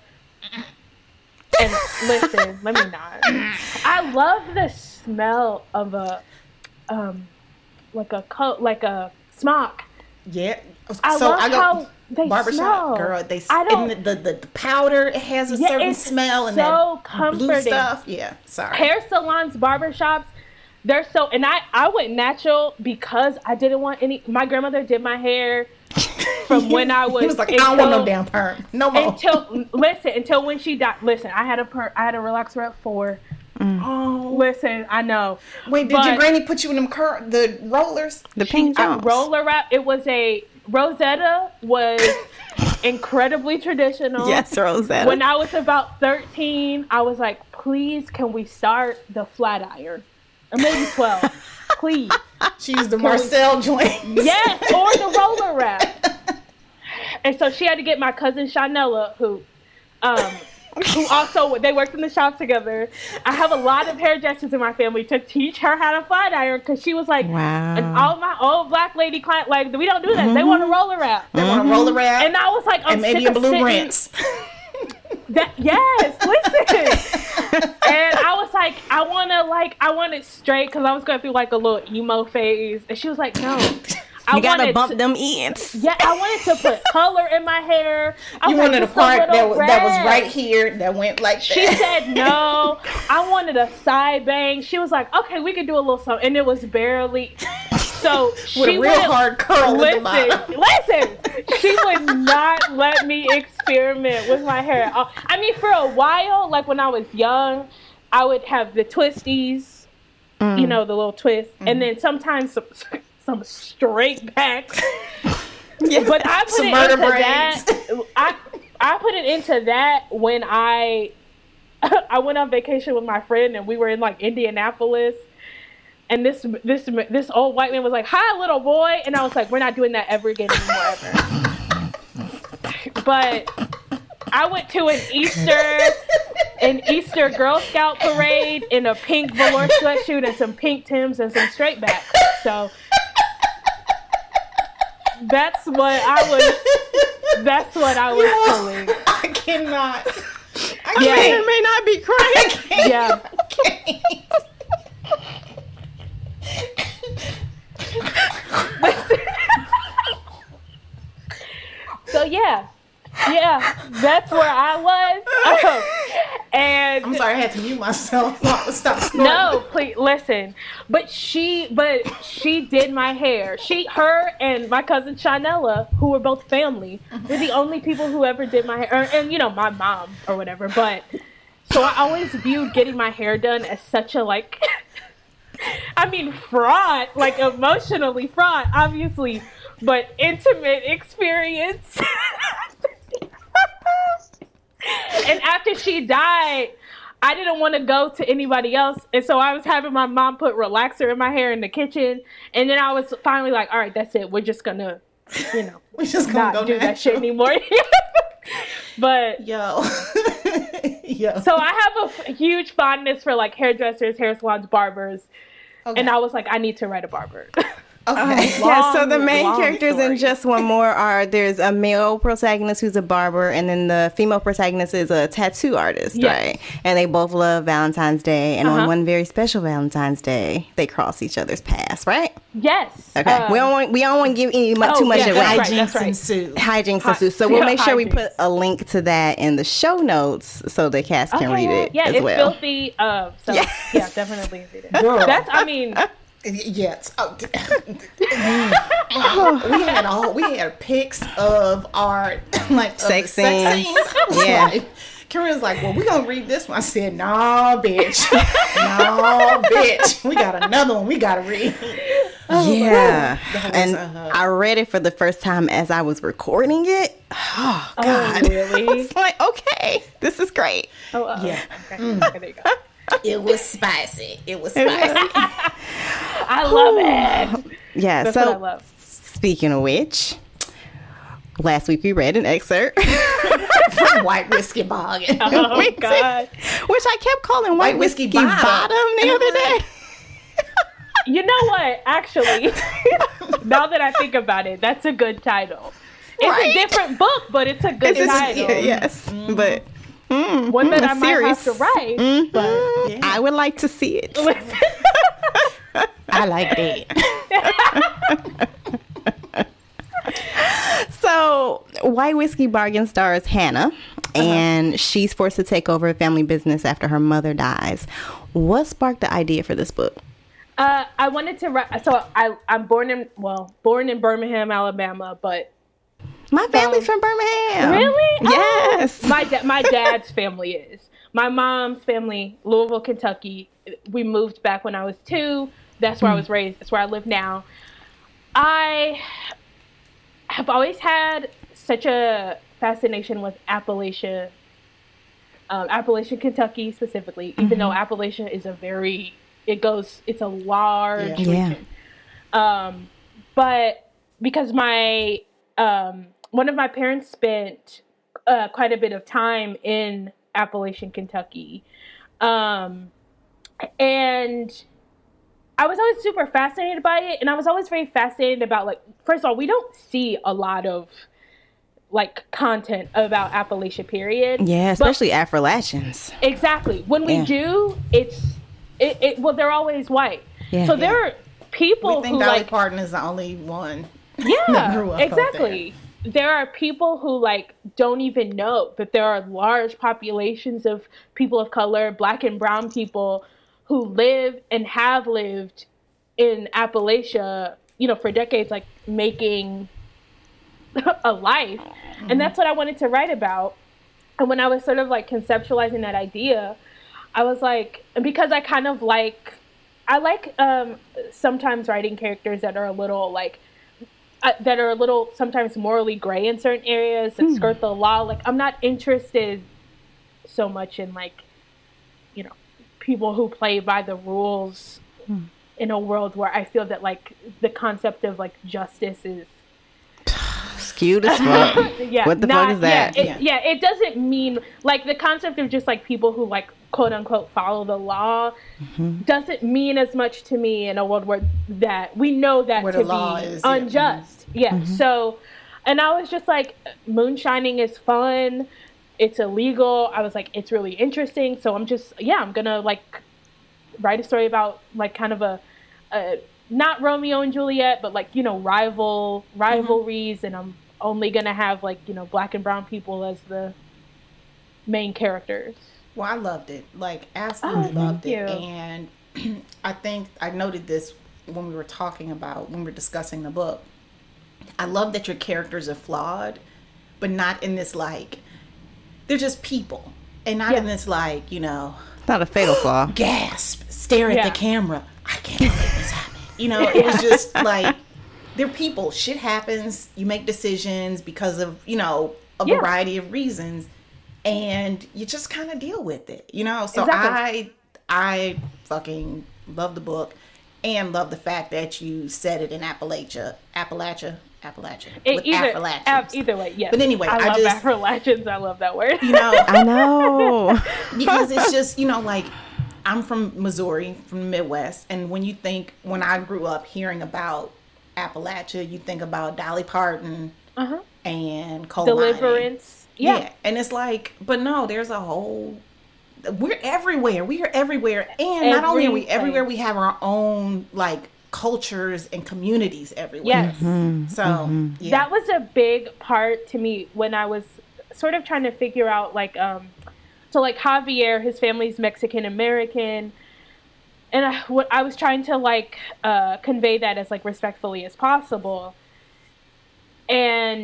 And listen, let me not. I love the smell of a, um, like a coat, like a smock. Yeah. I so love I go how they barbershop, smell. girl. They I don't- and the, the the powder, it has a Yeah, certain it's smell, and so that blue comforting. stuff. Yeah, sorry. Hair salons, barbershops, they're so, and I, I went natural because I didn't want any, my grandmother did my hair from when I was, He was like, I don't want no until- damn perm, no more. Until, listen, until when she died, listen, I had a per, I had a relaxer at four. Oh, Listen, I know. wait, did but your granny put you in them cur- the rollers? The pink a Jones. roller wrap, it was a, Rosetta was incredibly traditional. Yes, Rosetta. When I was about thirteen, I was like, please, can we start the flat iron? Or maybe twelve. Please. She used the Marcel joint. Yes, or the roller wrap. And so she had to get my cousin Shanella, who, um, who also, they worked in the shop together. I have a lot of hairdressers in my family to teach her how to flat iron, because she was like, Wow. and all my old black lady client, like, we don't do that. They want a roller wrap. They want to roll a wrap And I was like, I'm and maybe sick a of blue sitting- rinse. That, yes, listen. And I was like, I want to, like, I want it straight, because I was going through, like, a little emo phase. And she was like, no. I You gotta wanted bump to- them ends. Yeah, I wanted to put color in my hair. I You was wanted like, a just part that little was, that was red. right here that went like that. She said no. I wanted a side bang. She was like, okay, we could do a little something. And it was barely. So with she a real wouldn't- hard curl at the Listen, bottom. listen. She would not let me experiment with my hair. Uh, I mean, for a while, like when I was young, I would have the twisties, you know, the little twist, and then sometimes some, some straight backs. But I put Some it murder into braids. that. I I put it into that when I I went on vacation with my friend, and we were in like Indianapolis. And this this this old white man was like, "Hi, little boy," and I was like, "We're not doing that ever again anymore, ever." But I went to an Easter an Easter Girl Scout parade in a pink velour sweatshirt and some pink Timbs and some straight backs. So that's what I was. That's what I was pulling. I cannot. I Yeah. May can't. or may not be crying. Yeah. I can't. So yeah, yeah, that's where I was. Um, and I'm sorry, I had to mute myself. Stop snorting. no, please listen. But she, but she did my hair. She, her, and my cousin Shanella, who were both family, were the only people who ever did my hair. Or, and you know, my mom or whatever. But so I always viewed getting my hair done as such a like. I mean, fraught, like emotionally fraught, obviously, but intimate experience. And after she died, I didn't want to go to anybody else. And so I was having my mom put relaxer in my hair in the kitchen. And then I was finally like, all right, that's it. We're just going to, you know, We just gonna not go do that shit natural. anymore. But Yo. Yo. so I have a f- huge fondness for like hairdressers, hair salons, barbers. Okay. And I was like, I need to write a barber. Okay. Yeah, so the Long, main long characters story. in Just One More are there's a male protagonist who's a barber, and then the female protagonist is a tattoo artist, Yes. right? And they both love Valentine's Day, and Uh-huh. on one very special Valentine's Day, they cross each other's paths, right? Yes. Okay, Um, we don't want we don't want to give any mu- oh, too much yeah, away. that's right, Hijinks that's right. ensue. Hijinks Hi- ensue. So we'll yeah, make sure we hijinks. put a link to that in the show notes so the cast can Okay, read it yeah, as it's well. filthy. Uh, so Yes. yeah, definitely read it. Girl. That's, I mean, Yes. Oh, d- we had all we had pics of our like of Sex the sex scenes. scenes. I was Yeah. like, Karen was like, well, we're going to read this one. I said, no, bitch. No, bitch. We got another one we got to read. Oh, yeah. Was, and uh, I read it for the first time as I was recording it. Oh, God. Oh, really? I was like, okay, this is great. Oh, uh-oh. Yeah. Okay. Mm. Okay, there you go. It was spicy. It was spicy. I love it. Yeah, That's so what I love. Speaking of which, last week we read an excerpt From White Whiskey Bargain. Oh, We God. did, which I kept calling White, White Whiskey, Whiskey Bottom. Bottom the other day. You know what? Actually, now that I think about it, that's a good title. It's Right? a different book, but it's a good It's a- title. yeah, yes, but mm, One that mm, I might serious. have to write. Mhm. But Yeah. I would like to see it. I like that. So, White Whiskey Bargain stars Hannah, and she's forced to take over a family business after her mother dies. What sparked the idea for this book? Uh, I wanted to write. So I, I'm born in well, born in Birmingham, Alabama, but My family's from Birmingham. really, Yes. Oh, my da- my dad's family is. My mom's family, Louisville, Kentucky. We moved back when I was two. That's where I was raised. That's where I live now. I have always had such a fascination with Appalachia, um, Appalachian, Kentucky specifically. Even though Appalachia is a very It goes, it's a large Yeah. region. Um, but because my, um, one of my parents spent uh, quite a bit of time in Appalachian, Kentucky. Um, and I was always super fascinated by it. And I was always very fascinated about, like, first of all, we don't see a lot of, like, content about Appalachia, period. Yeah, But- especially Appalachians. Exactly. When we Yeah. do, it's it, it. Well, they're always white. Yeah. So there are people We think who Dolly like. Parton is the only one. that Yeah, grew up out exactly. There are people who like don't even know that there are large populations of people of color, black and brown people, who live and have lived in Appalachia, you know, for decades, like making a life. Mm-hmm. And that's what I wanted to write about. And when I was sort of like conceptualizing that idea, I was like, because I kind of like, I like um, sometimes writing characters that are a little like, uh, that are a little sometimes morally gray in certain areas that mm. skirt the law. Like, I'm not interested so much in like, you know, people who play by the rules mm. in a world where I feel that like the concept of like justice is skewed as fuck. Yeah, what the not, fuck is that? Yeah it, yeah, it doesn't mean like the concept of just like people who like quote unquote follow the law mm-hmm. doesn't mean as much to me in a world where that we know that where to the law be is, unjust. Yeah. yeah. Mm-hmm. So, and I was just like, moonshining is fun. It's illegal. I was like, it's really interesting. So I'm just, yeah, I'm gonna like write a story about like kind of a, a not Romeo and Juliet, but like, you know, rival rivalries, mm-hmm. and I'm only gonna have like, you know, black and brown people as the main characters. Well, I loved it. Like, absolutely oh, loved it. You. And I think I noted this when we were talking about, when we were discussing the book. I love that your characters are flawed, but not in this, like, they're just people. And not yeah. in this, like, you know. It's not a fatal flaw. Gasp. Stare at yeah. the camera. I can't believe this happened. You know, it was just, like, they're people. Shit happens. You make decisions because of, you know, a yeah. variety of reasons. And you just kind of deal with it, you know? So exactly. I I fucking love the book and love the fact that you said it in Appalachia. Appalachia? Appalachia. It, with either, Appalachians. App, either way, yes. But anyway, I, I love just... Appalachians. I love that word. You know? I know. Because it's just, you know, like, I'm from Missouri, from the Midwest. And when you think, when I grew up hearing about Appalachia, you think about Dolly Parton uh-huh. and coal Deliverance. Mining. Yeah. yeah, and it's like, but no, there's a whole, we're everywhere. We are everywhere. And not only are we everywhere, we have our own, like, cultures and communities everywhere. Yes. Mm-hmm. So, mm-hmm. yeah. That was a big part to me when I was sort of trying to figure out, like, um, so, like, Javier, his family's Mexican-American. And I, what I was trying to, like, uh, convey that as, like, respectfully as possible. And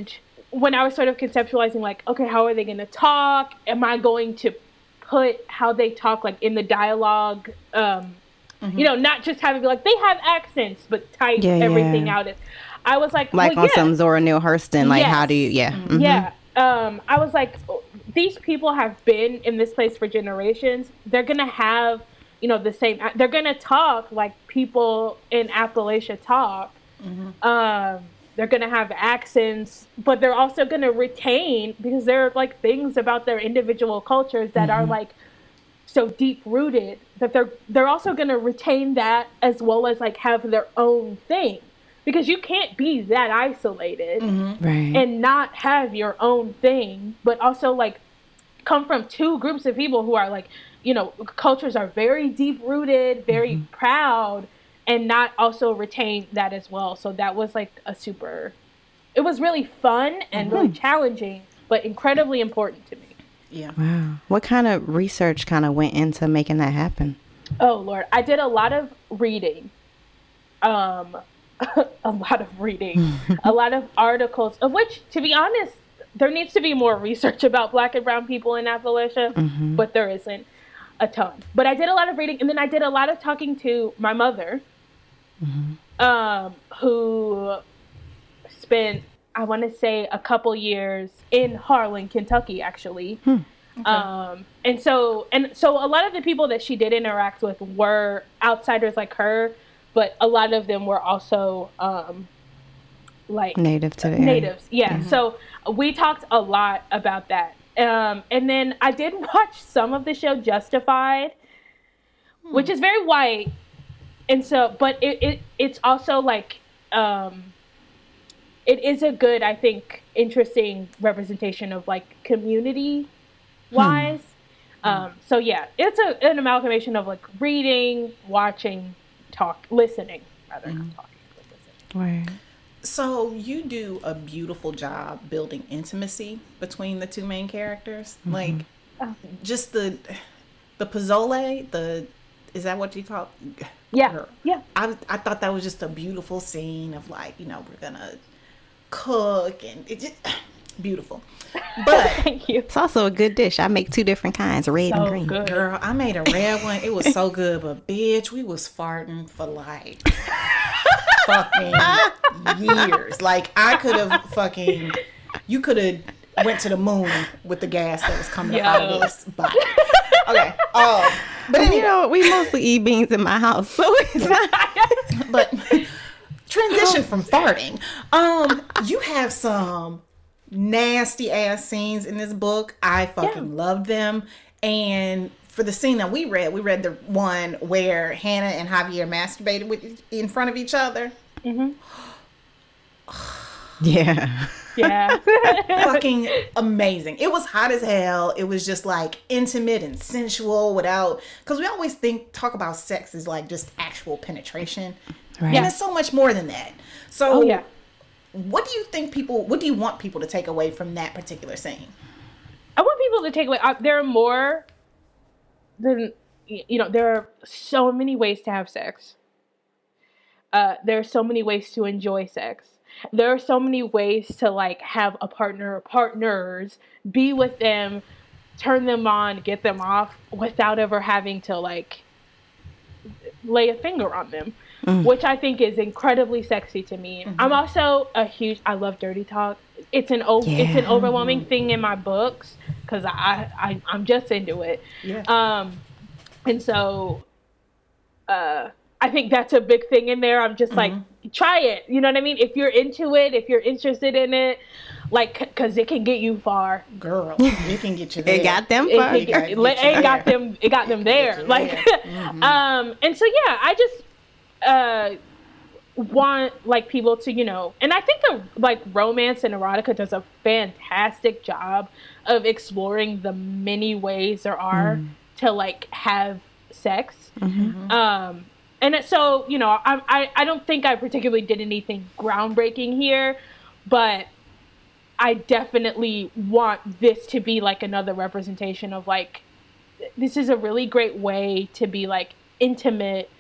when I was sort of conceptualizing, like, okay, how are they going to talk? Am I going to put how they talk, like, in the dialogue? Um, mm-hmm. You know, not just having, like, they have accents, but type yeah, everything yeah. out. I was like, like well, on yeah. some Zora Neale Hurston, like, yes. how do you, yeah. Mm-hmm. Yeah. Um, I was like, these people have been in this place for generations. They're going to have, you know, the same, they're going to talk like people in Appalachia talk. Mm-hmm. Um, they're going to have accents, but they're also going to retain, because there are like things about their individual cultures that mm-hmm. are like so deep rooted that they're, they're also going to retain that, as well as like have their own thing. Because you can't be that isolated mm-hmm. right. and not have your own thing, but also like come from two groups of people who are like, you know, cultures are very deep rooted, very mm-hmm. proud, and not also retain that as well. So that was like a super, it was really fun and mm-hmm. really challenging, but incredibly important to me. Yeah. Wow. What kind of research kind of went into making that happen? Oh, Lord. I did a lot of reading. Um, a lot of reading, a lot of articles, of which, to be honest, there needs to be more research about Black and brown people in Appalachia, mm-hmm. but there isn't a ton. But I did a lot of reading, and then I did a lot of talking to my mother, mm-hmm. um, who spent, I want to say, a couple years in Harlan, Kentucky, actually. Hmm. Okay. Um, and so, and so a lot of the people that she did interact with were outsiders like her, but a lot of them were also um, like native to the natives. area. Yeah. Mm-hmm. So we talked a lot about that. Um, and then I did watch some of the show Justified, hmm. which is very white. And so, but it, it it's also like, um, it is a good, I think, interesting representation of like community wise. Hmm. Um, so yeah, it's a, an amalgamation of like reading, watching, talk, listening, rather, mm. not talking, but listening. Right. So you do a beautiful job building intimacy between the two main characters. Mm-hmm. Like, oh. just the the pozole, the, is that what you call it? Yeah, Girl. yeah. I, I thought that was just a beautiful scene of like, you know, we're gonna cook, and it just, beautiful. But thank you. It's also a good dish. I make two different kinds, red so and green. Good. Girl, I made a red one. It was so good, but bitch, we was farting for like fucking years. Like, I could have fucking, you could have went to the moon with the gas that was coming Yo. out of this body. Okay. Oh, but anyway. You know, we mostly eat beans in my house, so it's not. But transition from farting. Um, you have some nasty ass scenes in this book. I fucking yeah. love them. And for the scene that we read, we read the one where Hannah and Javier masturbated with in front of each other. Mm-hmm. Yeah. Yeah. Fucking amazing. It was hot as hell. It was just like intimate and sensual without, because we always think, talk about sex as like just actual penetration. Right. And it's so much more than that. So, oh, yeah. What do you think people, what do you want people to take away from that particular scene? I want people to take away, uh, there are more than, you know, there are so many ways to have sex. Uh, there are so many ways to enjoy sex. There are so many ways to like have a partner or partners, be with them, turn them on, get them off without ever having to like lay a finger on them. Mm. Which I think is incredibly sexy to me. Mm-hmm. I'm also a huge, I love dirty talk. It's an o- yeah. it's an overwhelming thing in my books because I, I, I'm just into it. Yeah. Um, and so uh, I think that's a big thing in there. I'm just mm-hmm. like, try it. You know what I mean? If you're into it, if you're interested in it, like, because it can get you far. Girl, it can get you there. It got them far. It, it, it, it, it got them, it got them there. Like, mm-hmm. um, and so, yeah, I just, uh want like people to, you know, and I think the like romance and erotica does a fantastic job of exploring the many ways there are mm. to like have sex. Mm-hmm. um and so, you know, I, I I don't think I particularly did anything groundbreaking here, but I definitely want this to be like another representation of like, this is a really great way to be like intimate,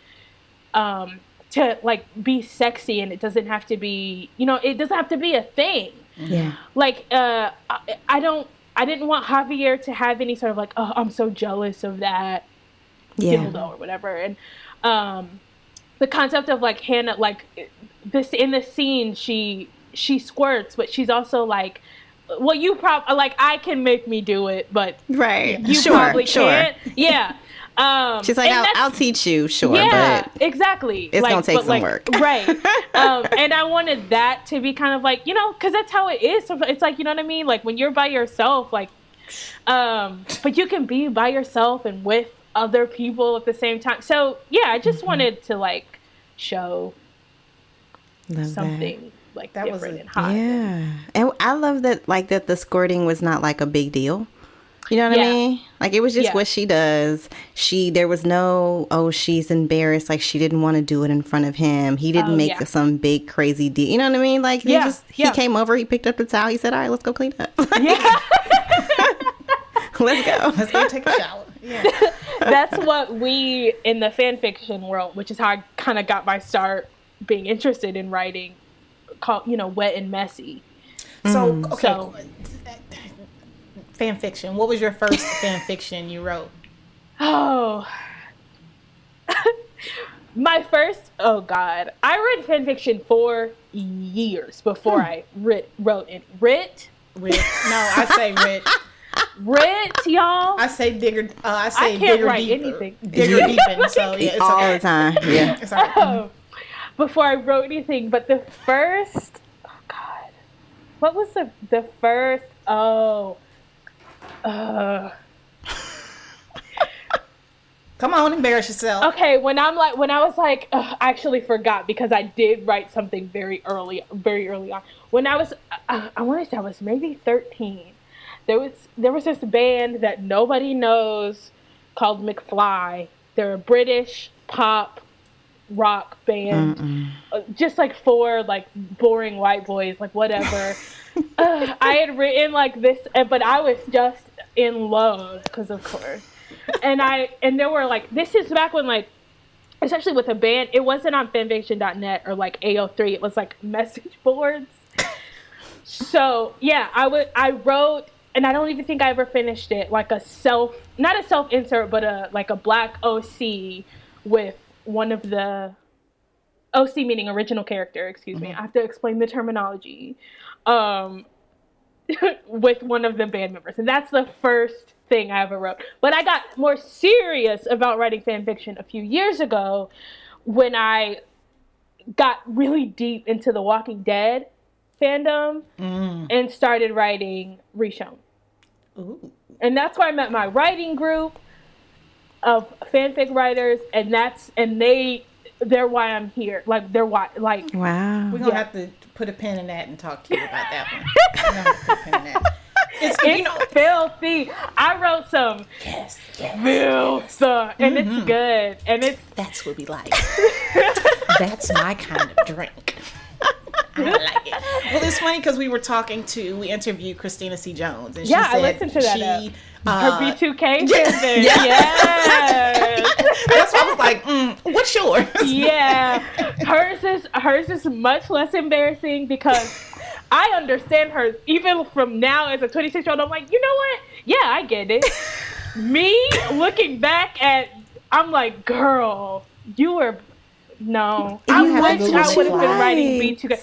um, to like be sexy, and it doesn't have to be, you know, it doesn't have to be a thing. Yeah. Like, uh, I, I don't, I didn't want Javier to have any sort of like, oh, I'm so jealous of that Yeah. dildo or whatever. And um, the concept of like Hannah, like this in the scene, she she squirts, but she's also like, well, you probably like I can make me do it, but Right. you sure, probably sure. can't. Yeah. Um, She's like, and I'll, that's- I'll teach you, sure, yeah, but exactly. it's like, gonna take but, some like, work. Right. Um, and I wanted that to be kind of like, you know, because that's how it is. It's like, you know what I mean? Like when you're by yourself, like, um, but you can be by yourself and with other people at the same time. So yeah, I just mm-hmm. wanted to like show Love something that. like that different was a, and hot. Yeah. And I love that, like, that the squirting was not like a big deal. You know what Yeah. I mean? Like, it was just Yeah. what she does. She, there was no, oh, she's embarrassed. Like, she didn't want to do it in front of him. He didn't Oh, make yeah. some big crazy deal. You know what I mean? Like, he Yeah, just, he yeah. came over, he picked up the towel, he said, all right, let's go clean up. Yeah. Let's go. Let's go take a shower. Yeah. That's what we in the fan fiction world, which is how I kind of got my start being interested in writing, called, you know, Wet and Messy. So, okay. So- fan fiction. What was your first fan fiction you wrote? Oh, my first. Oh God, I read fan fiction for years before I writ, wrote it. Writ, Writ. No, I say writ. writ, y'all. I say digger. Uh, I say I can't digger write deeper. anything. Digger deepen. So yeah, it's all okay. the time. Yeah. It's all right. Oh, before I wrote anything, but the first. Oh God, what was the the first? Oh. Uh, Come on, embarrass yourself. okay, when I'm like, when I was like, ugh, I actually forgot because I did write something very early, very early on. When I was, uh, I want to say I was maybe thirteen. There was there was this band that nobody knows called McFly. They're a British pop rock band, uh, just like four like boring white boys, like whatever. uh, I had written like this, uh, but I was just in love because of course. And I and there were like this is back when like especially with a band, it wasn't on fanfiction dot net or like A O three, it was like message boards. So yeah, I would I wrote, and I don't even think I ever finished it, like a self not a self insert but a like a black O C with one of the O C meaning original character, excuse mm-hmm. me. I have to explain the terminology. Um with one of the band members. And that's the first thing I ever wrote. But I got more serious about writing fan fiction a few years ago when I got really deep into the Walking Dead fandom mm. and started writing Reshown. Ooh. And that's where I met my writing group of fanfic writers, and that's and they they're why I'm here. Like they're why like wow. We're gonna yeah. have to put a pin in that and talk to you about that one. We're gonna have to put a pin in that. It's, It's you know, filthy. I wrote some yes, yes, filth, yes. and mm-hmm. it's good, and it's that's what we like. That's my kind of drink. I like it. Well, it's funny because we were talking to, we interviewed Christina C. Jones, and she yeah, said I listened to that. She, uh, her B two K yeah, fanfic. yeah. Yes. That's why I was like, mm, what's yours? Yeah, hers is hers is much less embarrassing because I understand hers. Even from now as a twenty-six year old, I'm like, you know what? Yeah, I get it. Me looking back at, I'm like, girl, you were no. You I have wish to I would have been right. writing B two K.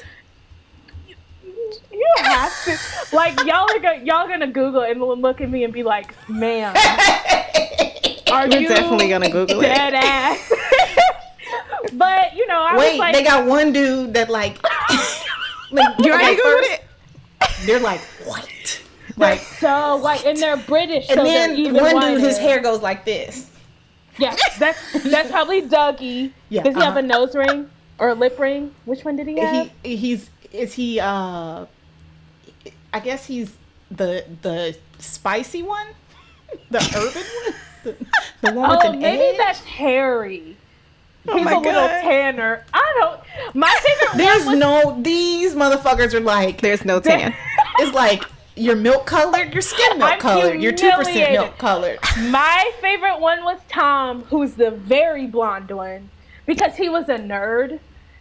You have to, like, y'all are gonna y'all gonna Google it and look at me and be like, ma'am, are We're you definitely gonna Google dead it. ass? But you know, I Wait, was like, they got one dude that like, like You already okay, Googled first, it? they're like white, they're like, so white, and they're British, and so then they're even one whiter. dude, his hair goes like this. Yeah, that's that's probably Dougie. Yeah, Does he uh-huh. have a nose ring or a lip ring? Which one did he have? He he's is he uh, I guess he's the the spicy one, the urban one, the, the one with Oh, an maybe edge. that's Harry. Oh He's my a little God. tanner. I don't. My favorite There's one was no these motherfuckers are like There's no tan. it's like you're milk colored, your skin milk I'm colored, you're two percent humiliated. milk colored. My favorite one was Tom, who's the very blonde one, because he was a nerd,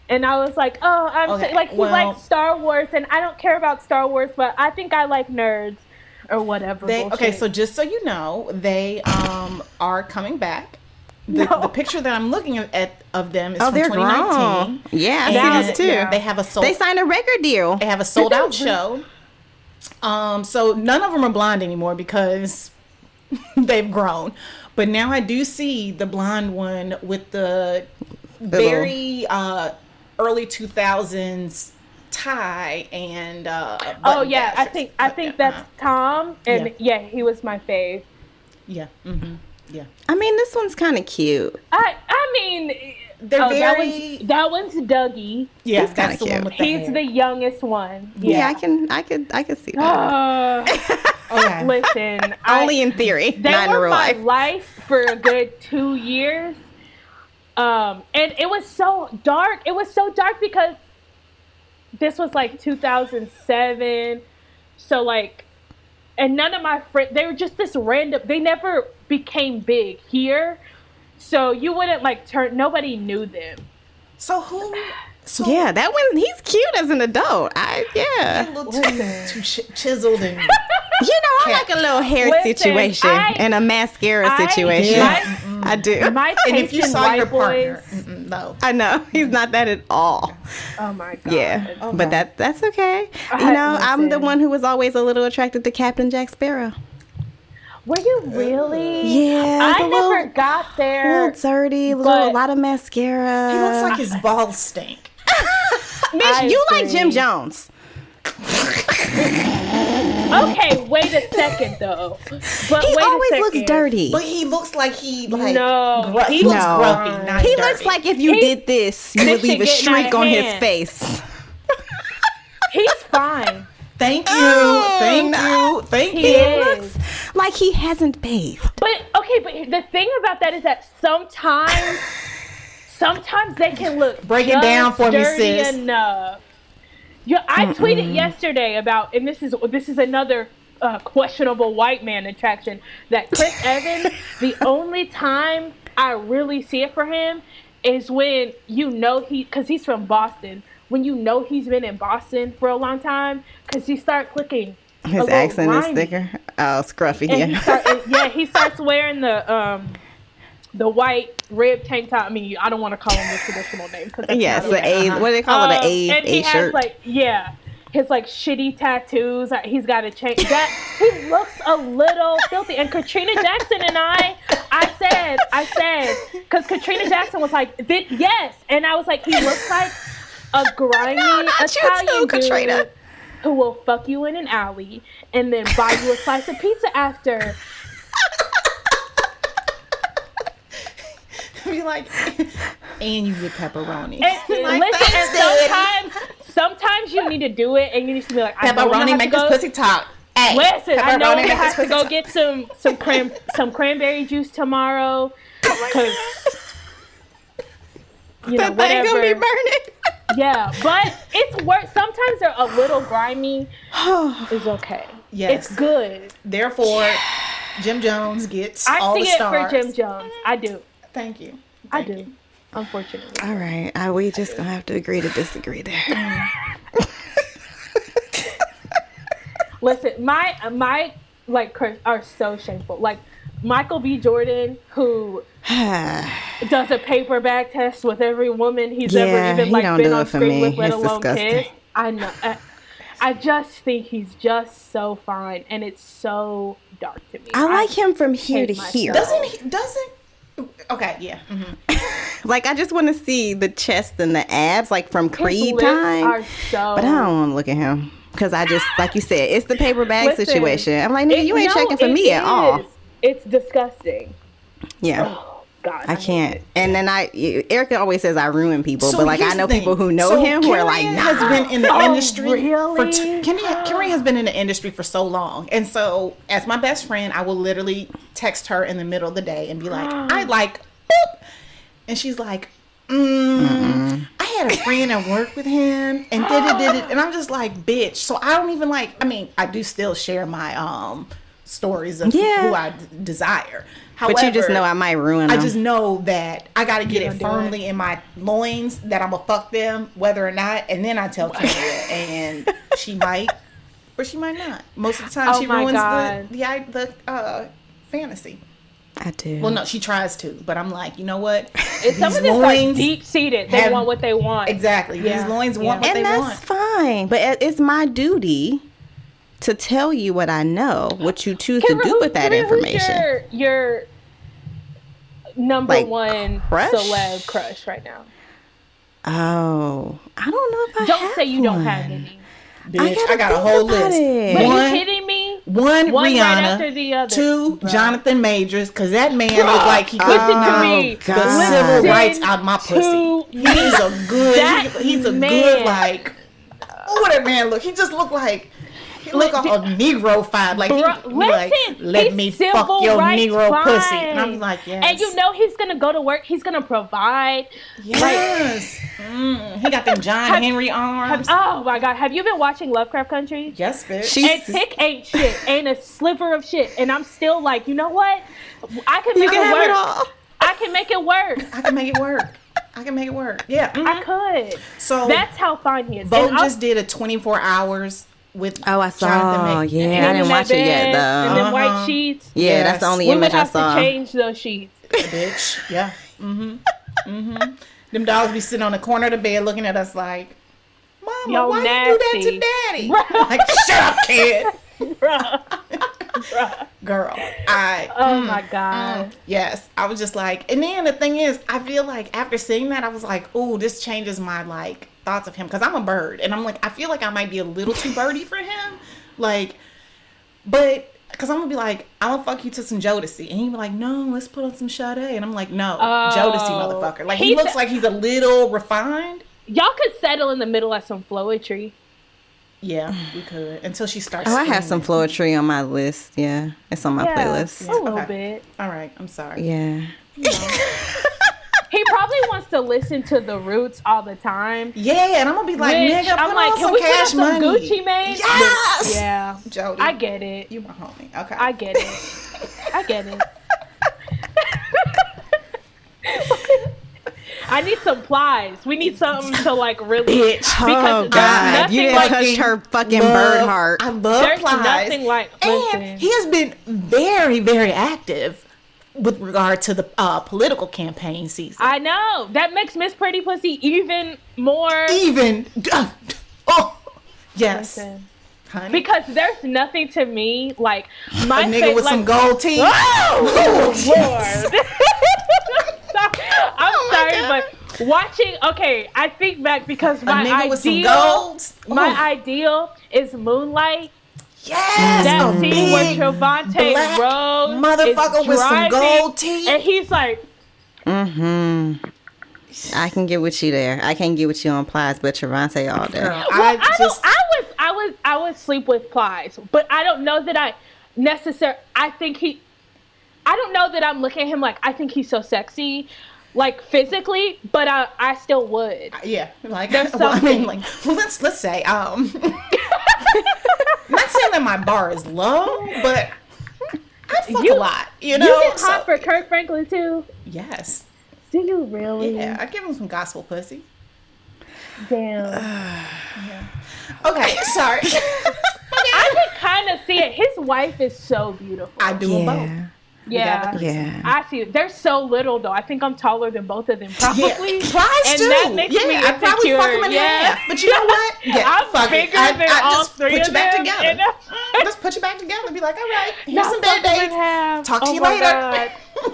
And I was like, oh, I'm Okay, so, like he well- likes Star Wars, and I don't care about Star Wars, but I think I like nerds or whatever. They, bullshit. okay, so just so you know, they um are coming back. The, No. the picture that I'm looking at of them is Oh, from they're twenty nineteen. grown. Yeah, I And see this too. yeah. They have a sold. They signed a record deal. They have a sold out show. Um, so none of them are blonde anymore because they've grown. But now I do see the blonde one with the very uh, early two thousands tie and uh, oh button yeah, I dashes. think I But, think yeah, that's uh, Tom, and Yeah. yeah, he was my fave. yeah, hmm yeah. I mean, this one's kind of cute. I I mean, They're oh, that very one's that one's Dougie. yeah. He's That's kinda the one cute. with the He's hair. the youngest one. Yeah, Yeah, I can, I could, I could see that. Uh, okay. listen, I, Only in theory, they not in were real my life. life for a good two years. Um, and it was so dark. It was so dark because this was like two thousand seven. So like, and none of my friends, they were just this random, they never became big here. So you wouldn't like turn, nobody knew them. So who? So Yeah, that one, he's cute as an adult. I yeah. a little too, too ch- chiseled and You know, I like a little hair Listen, situation I- and a mascara I- situation. my- I do. My and taste if you in saw white your boys, partner, mm-mm, no. I know he's not that at all. oh my god. Yeah, Okay. but that that's okay. I- You know, I'm the listen. one who was always a little attracted to Captain Jack Sparrow. Were you really? Yeah, I it's a never little- got A there. little dirty, a little, but- a lot of mascara. He looks like his balls stink. Bitch, I you like Jim agree. Jones. Okay, wait a second though. But He wait always a looks second. dirty. But he looks like he like No, gru- he he looks No. grumpy, not He dirty. looks like if you He- did this, you this would leave a shit getting streak out of on his hand. face. He's fine. Thank you, Oh, thank no. you, thank He you. is. Like he hasn't bathed. But okay, but the thing about that is that sometimes, sometimes they can look Break it just down for me, dirty sis. enough. Yeah, I tweeted yesterday about, and this is this is another uh, questionable white man attraction, that Chris Evans. The only time I really see it for him is when you know he, because he's from Boston. When you know he's been in Boston for a long time, because he starts looking. a His little accent is grimy. thicker. Oh, scruffy. And he Yeah. start, and, yeah, he starts wearing the um the white rib tank top. I mean, I don't want to call him the traditional name because Yes, not the it. A. What do they call it? Um, The A and he A has shirt. like yeah, his like shitty tattoos. uh, He's got to change that. He looks a little filthy. And Katrina Jackson and I, I said, I said, because Katrina Jackson was like, "Thi- yes, and I was like, he looks like a grimy No, not you Italian too, dude Katrina. who will fuck you in an alley and then buy you a slice of pizza after." Be like, and you get pepperoni. And, Like, listen, thanks, and Daddy. sometimes, sometimes you need to do it, and you need to be like, I know I'm gonna Pepperoni have make to this go, pussy talk. Hey, Listen, I know I'm pepperoni gonna make have this to pussy go talk. get some some cran some cranberry juice tomorrow, because you know That thing whatever. gonna be burning. Yeah, but it's worth. Sometimes they're a little grimy. It's okay. Yes. It's good. Therefore, Jim Jones gets I all see the it stars. for Jim Jones. I do. Thank you. I Thank do. you. Unfortunately. All right, I, we just gonna have to agree to disagree there. Listen, my my like crush are so shameful. Like Michael B. Jordan, who does a paper bag test with every woman he's Yeah, ever even he like don't been do on it for screen me. with, let It's alone disgusting. kiss. I know. I, I just think he's just so fine, and it's so dark to me. I like him from here hate to myself. here. Doesn't he? Doesn't? Okay. Yeah. hmm Like, I just want to see the chest and the abs, like from His Creed lips time. are so. But I don't want to look at him because I just, like you said, it's the paper bag Listen, situation. I'm like, nigga, it- you ain't no, checking for it me at all. is. It's disgusting. Yeah. Oh God, I hate can't. it. And then I, Erica always says I ruin people, So but like I here's know the thing. people who know So him who are like, Kerrion nah. has been in the Oh, industry for really? t- Kenny, Kerrion has been in the industry for so long, and so as my best friend, I will literally text her in the middle of the day and be like, "I like," boop. And she's like, mm, "I had a friend at work with him, and did it, did it," and I'm just like, "Bitch." So I don't even like. I mean, I do still share my um stories of Yeah. who I d- desire. However, But you just know I might ruin I them. just know that I got to get You it gonna do firmly in my loins that I'm gonna fuck them, whether or not, and then I tell Kendra, and she might or she might not. Most of the time, Oh she my ruins God. the the i- the uh, fantasy. I do. Well, no, she tries to, but I'm like, you know what? It's some These of this like loins deep seated. They have- want what they want. Exactly. Yeah. These loins want Yeah. what and they that's want. fine. But it- it's my duty to tell you what I know, what you choose to Kimber, do who- with that Kimber, who's information. Your, your number Like, one crush? celeb crush right now. Oh, I don't know if I Don't have say you don't one. have any. Bitch, gotta I, got a think whole about list. it. But One, you kidding me? one, One Rihanna, right after the other. two, Bruh. Jonathan Majors, because that man looked like he could Listen to knock me. the God. civil Listen rights out my to pussy. He's a good. That he- he's a man. good like. Oh, what that man look? He just looked like. He look all Negro fied. Like, he, Bruh, he like, listen, let he's me civil fuck your rights Negro fine. pussy. And I'm like, yes. And you know he's gonna go to work. He's gonna provide. yes. Mm, he got them John Have- Henry Have, arms. oh my God! Have you been watching Lovecraft Country? Yes, bitch. She- And Tick ain't shit, ain't a sliver of shit, and I'm still like, you know what? I can You make can it have work. it all. I can make it work. I can make it work. I can make it work. Yeah. mhm. I could. So That's how fine he is. Vogue And I'll- just did a twenty-four hours with Oh, I Jonathan saw. Major. Yeah, him I in didn't that watch it yet bed, though. And then Uh-huh. white sheets. Yeah, Yes. that's the only We image would I have saw. to change those sheets. Bitch. Yeah. Mm-hmm. Mm-hmm. Them dogs be sitting on the corner of the bed looking at us like, Mama, Yo, why you do that nasty. to Daddy? Bruh. Like, shut up, kid. Bruh. Bruh. Girl, I. Oh mm, my God. mm, yes, I was just like, and then the thing is, I feel like after seeing that, I was like, ooh, this changes my like thoughts of him because I'm a bird, and I'm like, I feel like I might be a little too birdy for him, like, but. Cause I'm gonna be like, I'm gonna fuck you to some Jodeci, and he'd be like, no, let's put on some Sade, and I'm like, no, Oh. Jodeci, motherfucker. Like he He's- looks like he's a little refined. Y'all could settle in the middle at some Floetry. Yeah, we could until she starts. Oh, I have some screaming. Floetry on my list. Yeah, it's on my Yeah, playlist. a little Okay. bit. All right, I'm sorry. Yeah. He probably wants to listen to the Roots all the time. Yeah, and I'm gonna be like, Which, nigga, put I'm like, on can some we put on cash some money. Gucci Mane? Yes. Yeah, Jody, I get it. you my homie. Okay, I get it. I get it. I need some plies. We need something to like really. Bitch. Because Oh there's God, nothing you didn't like touch her fucking love- bird heart. I love there's Plies. nothing like. Listen, And he has been very, very active with regard to the uh, political campaign season. I know that makes Miss Pretty Pussy even more. Even, uh, oh, yes, Listen, honey. because there's nothing to me like my a nigga fa- with like, some gold teeth. Oh, Lord. I'm Oh my sorry, God. but watching, okay, I think back because A my nigga with some ideal, golds. my Ooh. ideal is Moonlight. Yes, That a scene where big Trevante black Rose motherfucker is with some driving, gold teeth. and he's like, Mm-hmm. I can get with you there. I can't get with you on Plies, but Trevante all day. Girl, well, I I, just, don't, I was, I was, I would sleep with Plies, but I don't know that I necessarily. I think he. I don't know that I'm looking at him like I think he's so sexy, like physically, but I, I still would. yeah, like There's well, I mean, something. like, well, let's let's say, um, not saying that my bar is low, but I fuck You- a lot, you know. You get so- hot for Kirk Franklin too? yes, Do you really? yeah, I give him some gospel pussy. Damn. Okay, sorry. I can kind of see it. His wife is so beautiful. I do them both. Yeah. yeah. gotta- Yeah. I see it. They're so little though. I think I'm taller than both of them probably. Yeah, Plies and too. that makes yeah, me I'd probably insecure. fuck him in Yeah. half. But you know what? Yeah, I'm fuck it. bigger I, than I all just three put of you back them, together. and I- Just put you back together and be like, all right, here's Not some bad fuck 'em in days. half. Talk to Oh you my later. God.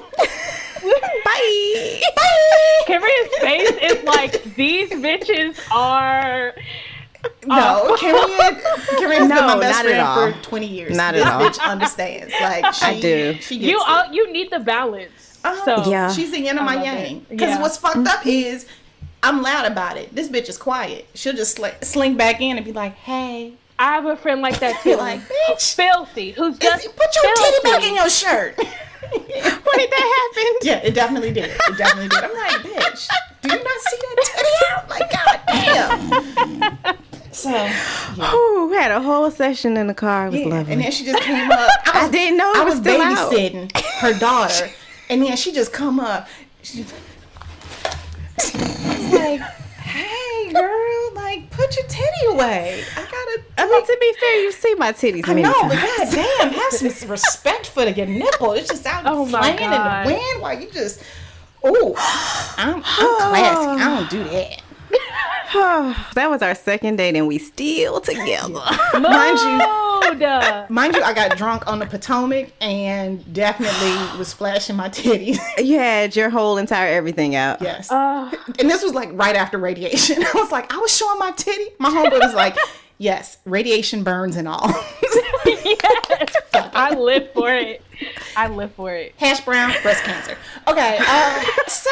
Bye. Bye. Kimberly's face is like, these bitches are. No, Oh. Carrie, Carrie has No, been my best not at all. friend for twenty years. Not this at all. bitch understands. Like she, I do. She gets You it. all, you need the balance. Uh-huh. So Yeah. She's the yin of I my love yang. it. Because Yeah. what's fucked up is I'm loud about it. This bitch is quiet. She'll just sl- slink back in and be like, "Hey, I have a friend like that too. like bitch, Filthy, who's is- just put your filthy. titty back in your shirt." Wait, that happened? Yeah, it definitely did. It definitely did. I'm like, bitch, do you not see that titty out? Like, god damn. So, yeah. Ooh, we had a whole session in the car. It was Yeah, lovely. and then she just came up. I, was, I didn't know it I was was still out. babysitting her daughter, and then she just come up. She was like, "Hey, girl, like, put your titty away. I gotta." I mean, to be fair, you see my titties I many know, but times. goddamn, have some respect for the, your nipple. It's just out Oh my flying God. in the wind while you just. Ooh, I'm, I'm classy. I don't do that. That was our second date, and we still together. Mind you, Mood. mind you, I got drunk on the Potomac and definitely was flashing my titties. You had your whole entire everything out. Yes. Uh, And this was like right after radiation. I was like, I was showing my titty. My homeboy was like, yes, radiation burns and all. yes. I live for it. I live for it. Hash brown, breast cancer. Okay, uh, so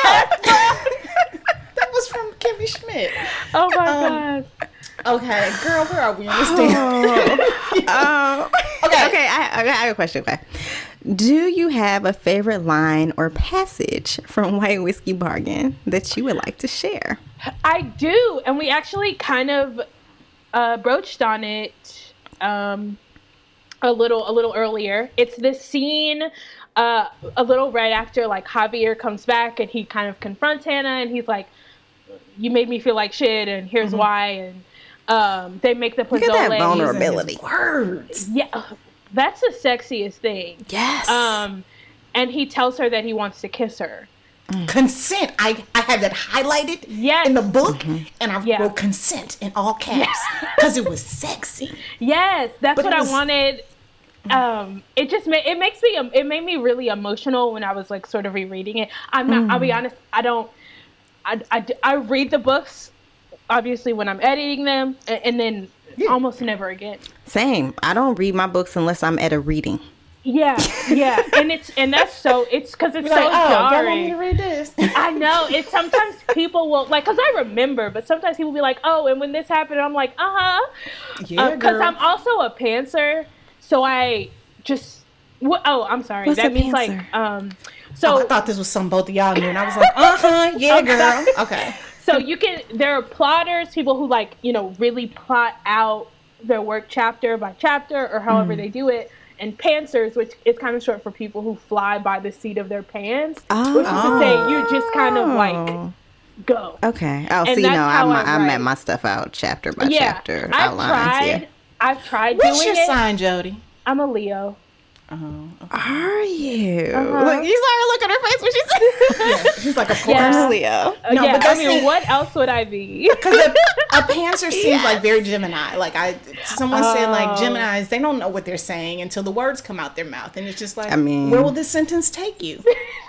that was from Kimmy Schmidt. Oh my Um, god. Okay, girl, where are we in this thing? Oh. Okay. Okay, I, I have a question. Okay. Do you have a favorite line or passage from White Whiskey Bargain that you would like to share? I do, and we actually kind of uh, broached on it um, a little a little earlier. It's this scene uh, a little right after like Javier comes back and he kind of confronts Hannah and he's like, "You made me feel like shit, and here's why." And um, they make the Look at that pozole. vulnerability. Words. Yeah, that's the sexiest thing. Yes. Um, and he tells her that he wants to kiss her. Consent. I, I have that highlighted Yes. in the book, and I Yeah. wrote consent in all caps because it was sexy. Yes, that's But what it I was- wanted. Um, it just made it makes me it made me really emotional when I was like sort of rereading it. I'm not. I'll be honest. I don't. I, I, I read the books obviously when I'm editing them, and, and then Yeah. almost never again. Same. I don't read my books unless I'm at a reading. Yeah, yeah, and it's and that's so it's because it's You're so like, oh, y'all want me jarring. to read this? I know. It's sometimes people will like, cause I remember, but sometimes people be like, "Oh, and when this happened," I'm like, "Uh huh," Yeah, because girl. I'm also a pantser, so I just. Wh- oh, I'm sorry. What's that a means pantser? like um. Oh, So I thought this was something both of y'all knew, and I was like, uh huh, yeah, girl. Okay. so you can there are plotters, people who like you know really plot out their work chapter by chapter or however they do it. And pantsers, which is kind of short for people who fly by the seat of their pants, Oh. which is to say you just kind of like go. Okay. Oh, And so you that's know, how I'm, I I'm write. at my stuff out chapter by Yeah, chapter I've outlines. tried. Yeah. I've tried What's doing your it. sign, Jody? I'm a Leo. Are you? Uh-huh. Look, you saw her look on her face when she said, Yeah. She's like, of course. Yeah. I'm Leo. Uh, No, yeah, but I that's mean, it. what else would I be? Because a, a pantser seems like very Gemini. Like I, someone said, like Oh. Geminis, they don't know what they're saying until the words come out their mouth, and it's just like, I mean- where will this sentence take you?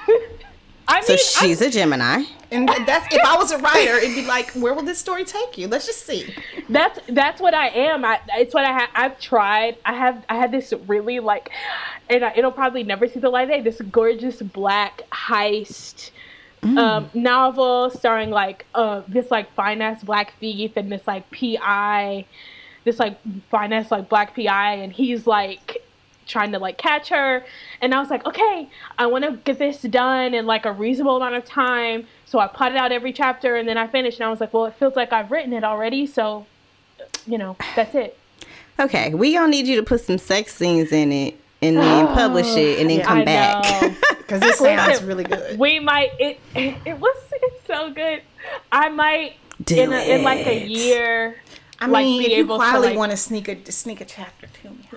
I So mean, she's a Gemini. And that's if I was a writer, it'd be like, where will this story take you? Let's just see. I, that's that's what I am. I, it's what I have. I've tried. I have. I had this really like, and I, it'll probably never see the light of day. This gorgeous black heist um, novel starring like uh, this like fine ass black thief and this like P I, this like fine ass like black P I, and he's like trying to like catch her. And I was like, okay, I want to get this done in like a reasonable amount of time. So I plotted out every chapter and then I finished and I was like, well, it feels like I've written it already. So, you know, that's it. Okay, we gonna need you to put some sex scenes in it and then publish it and then Yeah. come I back. know. Because this sounds Listen, really good. We might, it, it, it was, it's so good. I might, Do in, a, in like a it. year, I like, mean, be if you able to, quietly like- want to sneak a sneak a chapter to me.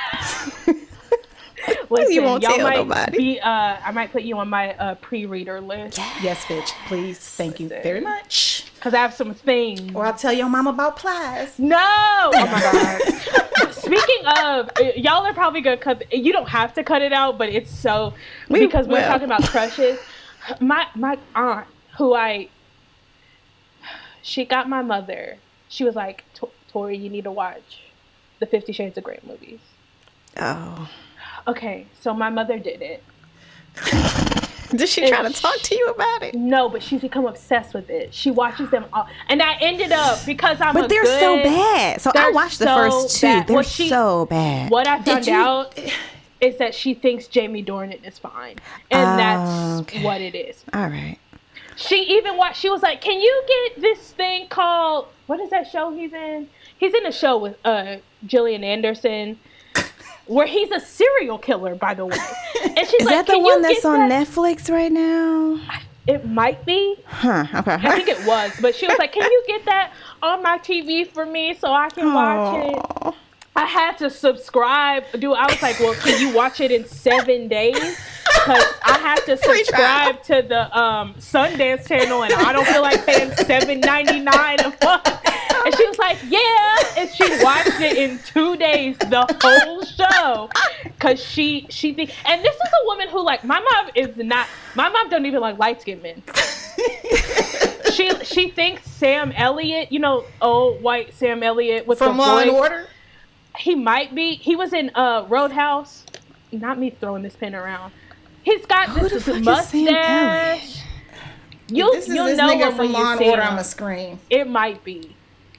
listen, You won't y'all tell might nobody. be, uh, I might put you on my uh, pre-reader list. Yes, bitch. Please. Thank you very much. Because I have some things. Or I'll tell your mom about plies. No! Oh my god. Speaking of, uh, y'all are probably gonna cut. You don't have to cut it out, but it's so We because we're will. talking about crushes. My my aunt, who I, she got my mother. She was like, Tori, you need to watch the Fifty Shades of Grey movies. Oh. Okay, so my mother did it. Did she try to talk to you about it? No, but she's become obsessed with it. She watches them all, and I ended up because I'm. But a they're good, so bad. So I they're watched the so first two. bad. They're Well, she- so bad. What I found you- out is that she thinks Jamie Dornan is fine, and Oh, that's okay. what it is. All right. She even watched. She was like, "Can you get this thing called what is that show he's in? he's in a show with uh, Gillian Anderson, where he's a serial killer, by the way. And she's Is like, that the "Can one you that's get on that?" Netflix right now? It might be. Huh. Okay. I think it was, but she was like, "Can you get that on my T V for me so I can watch it?" Aw. I had to subscribe. Dude, I was like, "Well, can you watch it in seven days?" Because I have to subscribe to the um, Sundance channel, and I don't feel like paying seven ninety nine a month. And she was like, "Yeah," and she watched it in two days, the whole show, because she she think. And this is a woman who, like, my mom is not. My mom don't even like light skinned men. she she thinks Sam Elliott, you know, old white Sam Elliott with From the Law voice. and Order? He might be. He was in uh, Roadhouse. Not me throwing this pen around. He's got Who the this fuck is Sam mustache. You This is you'll this know nigga him from when Law you and see Order him. on the screen. It might be.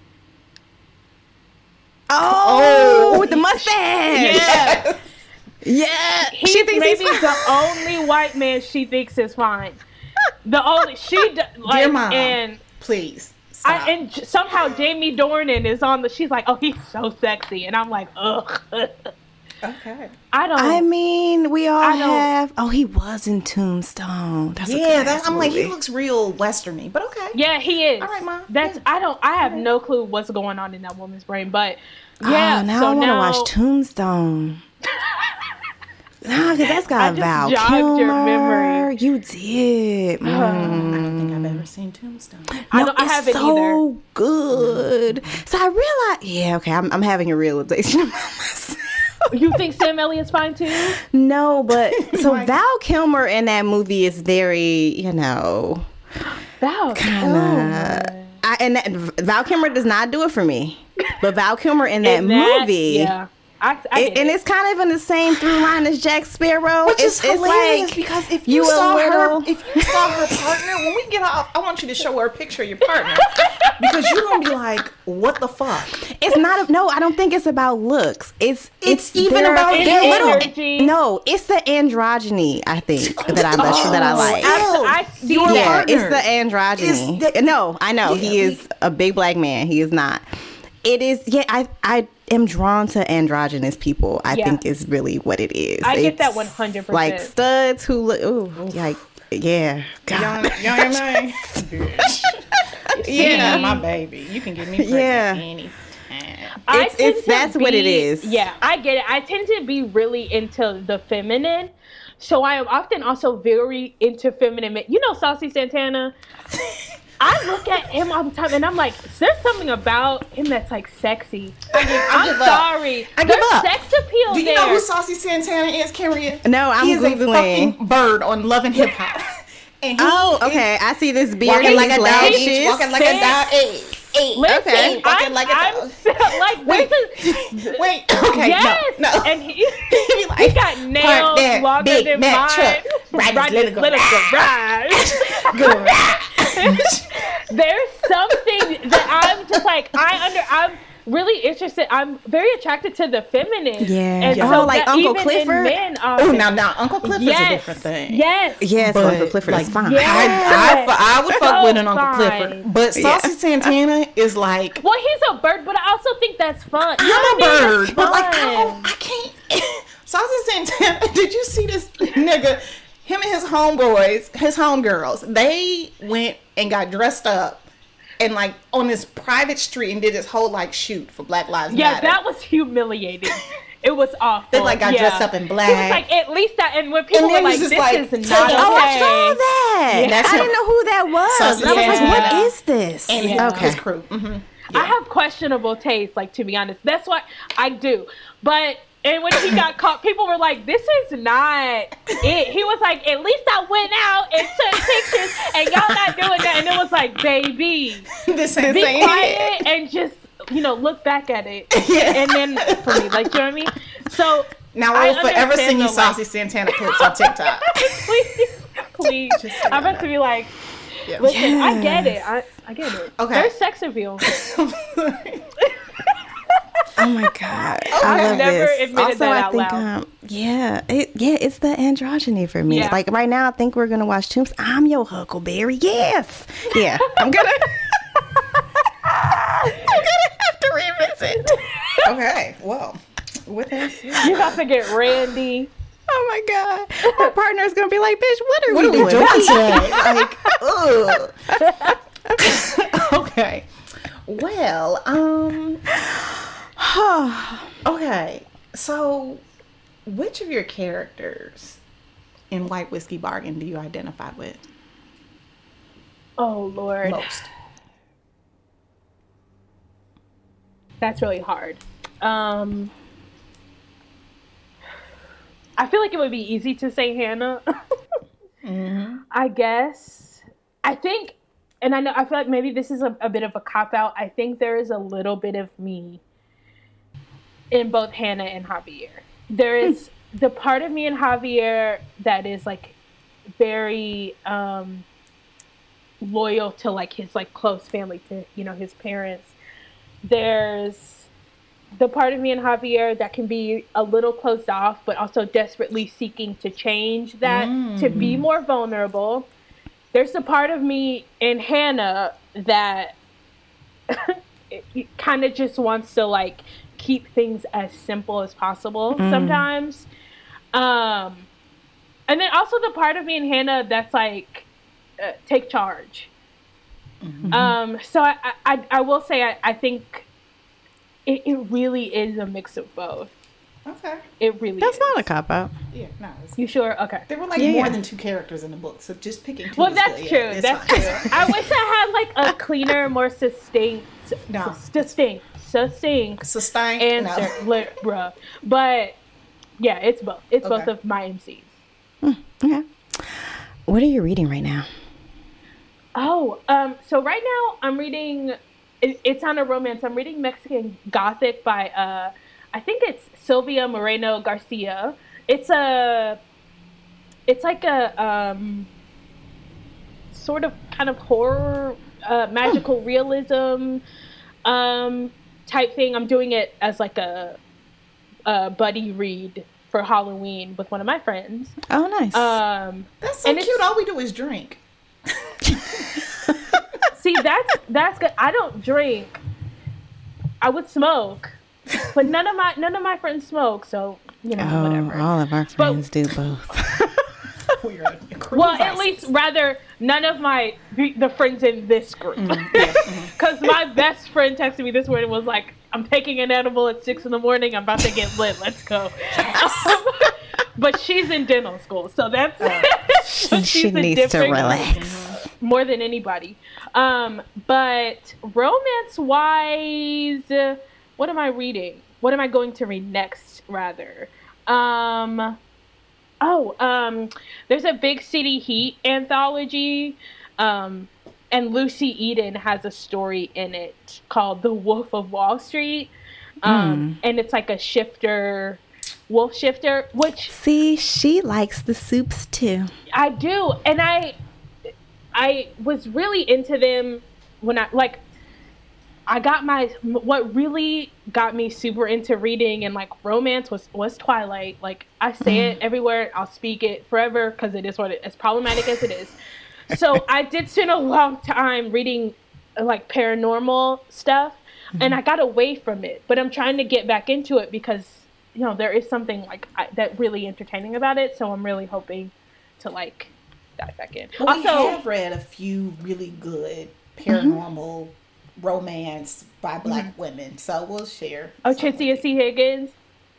Oh, with the mustache. Yeah, Yeah. he's She thinks maybe he's the only white man she thinks is fine. The only she d- like Dear Mom, and please. Stop. I and j- somehow Jamie Dornan is on the. She's like, "Oh, he's so sexy," and I'm like, "Ugh." okay. I don't. I mean, we all I don't- have. Oh, he was in Tombstone. That's a Yeah, good that, ass I'm like, he movie. looks real westerny, but okay. Yeah, he is. All right, Mom. That's Yeah. I don't. I have no clue what's going on in that woman's brain, but yeah. Oh, now so I want to now, watch Tombstone. Nah, because that's got I just Val jogged Kilmer. your memory. You did. I Mm. don't think I've ever seen Tombstone. I, No, don't, I it's haven't so either. good. So I realized, yeah, okay, I'm, I'm having a realization about myself. You think Sam Elliott's fine too? No, but so Like- Val Kilmer in that movie is very, you know, Val kind of. I and that, Val Kilmer does not do it for me, but Val Kilmer in that, In that, movie, yeah. I, I it, get and it. it's kind of in the same through line as Jack Sparrow. Which it's, is it's hilarious like because if you, you a saw little- her, if you saw her partner, when we get off, I want you to show her a picture of your partner because you're gonna be like, "What the fuck?" It's not. A, no, I don't think it's about looks. It's It's even their- about It's their little. energy. No, it's the androgyny. I think that I that, that I like. Ew. I see Your that. Yeah, partner it's the androgyny. is the- no, I know he Yeah, is a big black man. He is not. It is. Yeah, I I am drawn to androgynous people. I Yeah. think is really what it is. I get that It's one hundred percent. Like studs who look. Ooh, like yeah. God. Young, young man. Yeah, my baby. You can get me pregnant Yeah. anytime. I It's- tend it's- to that's what it be- is. Yeah, I get it. I tend to be really into the feminine. So I am often also very into feminine men. You know Saucy Santana? I look at him all the time and I'm like, there's something about him that's like sexy. I give, I I'm give up. sorry. I give There's up. sex appeal Do you there. know who Saucy Santana is, Carrie? No, I'm he is Googling. a fucking bird on Love and Hip Hop. And he Oh, is okay. I see this beard walking and like these a dog. lashes. Walking like a dog. Hey, hey. Listen, Okay. Walking I'm, like a I'm dog. so- like Wait, this is wait. Okay, yes, no, no. and he He be like, he got park nails that longer Big than Mac mine. truck right in Right his in little little garage. garage. Garage. There's something that I'm just like I under I'm really interested. I'm very attracted to the feminine. Yeah. and Yeah. so Oh, like that Uncle even Clifford? In men, um, Oh, now, now, Uncle Clifford's yes, a different thing. Yes, Yes, But, Uncle Clifford like, is fine. yeah. I, I, fu- I would fuck So with an Uncle fine. Clifford. But Saucy Santana is like, Well, he's a bird, but I also think that's fun. You know I'm a what I mean? bird. That's But like, I, fun. don't, I can't. Saucy Santana, did you see this nigga? Him and his homeboys, his homegirls, they went and got dressed up and like on this private street and did this whole like shoot for Black Lives Yeah, Matter. that was humiliating. It was awful. They, like, got yeah. dressed up in black. He was like, at least that, and when people And were then like, he's this just like, is take not it okay. Oh, I saw that. Yeah. That's I him. didn't know who that was. Saucy I was like, Santana. what is this? and Yeah. Okay. his crew. hmm I have questionable taste, like, to be honest. That's what I do. But, and when he got caught, people were like, this is not it. He was like, at least I went out and took pictures, and y'all not doing that. And it was like, baby, This ain't be saying quiet and just, you know, look back at it. Yeah. And then, for me, like, you know what I mean? So, Now I I will forever understand sing you the, like- Saucy Santana clips on TikTok. please, please. Just so I'm you about to be like, Yeah. listen, I get it. I, I get it. Okay. There's sex appeal. Oh my god, I I've love never this. admitted Also, that I out think, loud. um, yeah, it, yeah, it's the androgyny for me. Yeah. Like right now, I think we're gonna watch Tombs. I'm your Huckleberry. Yes, yeah, I'm gonna. I'm gonna have to revisit. Okay, well, with that, You got to get Randy. Oh my god, our partner is gonna be like, "Bitch, what are what we are we doing?" doing today? Like, ugh. Okay. Well, um, okay. So, which of your characters in White Whiskey Bargain do you identify with Oh, Lord. most? That's really hard. Um, I feel like it would be easy to say Hannah. Mm-hmm. I guess. I think, and I know, I feel like maybe this is a, a bit of a cop-out. I think there is a little bit of me in both Hannah and Javier. There is the part of me in Javier that is like very um, loyal to like his like close family, to, you know, his parents. There's the part of me and Javier that can be a little closed off, but also desperately seeking to change that, mm. to be more vulnerable. There's the part of me in Hannah that kind of just wants to like keep things as simple as possible mm. sometimes. Um, and then also the part of me in Hannah that's like, uh, take charge. Mm-hmm. Um, so I, I, I will say, I, I think it, it really is a mix of both. Okay. It really That's is. not a cop-out. Yeah, no. It's, You sure? Okay. there were like Yeah, more yeah. than two characters in the book, so just picking two Well, is that's good. true. Yeah, it's That's fine. true. I wish I had like a cleaner, more succinct, No. distinct, succinct Sustained? answer, No. li- bruh. But yeah, it's both. It's Okay. both of my M Cs. Okay. What are you reading right now? Oh, um, so right now I'm reading, it, it's on a romance. I'm reading Mexican Gothic by, uh, I think it's Sylvia Moreno Garcia. It's a, it's like a, um, sort of kind of horror, uh, magical realism, um, type thing. I'm doing it as like a, a buddy read for Halloween with one of my friends. Oh, nice. Um, That's so and cute. it's- All we do is drink. See, that's that's good. I don't drink. I would smoke, but none of my none of my friends smoke. So you know, oh, whatever. all of our friends do both. We're a crew Well, of at vices. least rather none of my the the friends in this group. Because my best friend texted me this morning and was like, "I'm taking an edible at six in the morning. I'm about to get lit. Let's go." Um, but she's in dental school, so that's so she she's a needs to different- relax. more than anybody. Um, but romance wise, uh, what am I reading? What am I going to read next, rather? Um, oh, um, there's a Big City Heat anthology, um, and Lucy Eden has a story in it called The Wolf of Wall Street. Um, mm. And it's like a shifter, wolf shifter, which... See, she likes the soups too. I do. And I... I was really into them when I, like, I got my, what really got me super into reading and, like, romance was, was Twilight. Like, I say mm. it everywhere. I'll speak it forever because it is what it, as problematic as it is. So I did spend a long time reading, like, paranormal stuff, mm-hmm. and I got away from it. But I'm trying to get back into it because, you know, there is something, like, I, that really entertaining about it. So I'm really hoping to, like... dive back in. Well, also, we have read a few really good paranormal mm-hmm. romance by Black mm-hmm. women, so we'll share. Oh, Chintzia C. Higgins.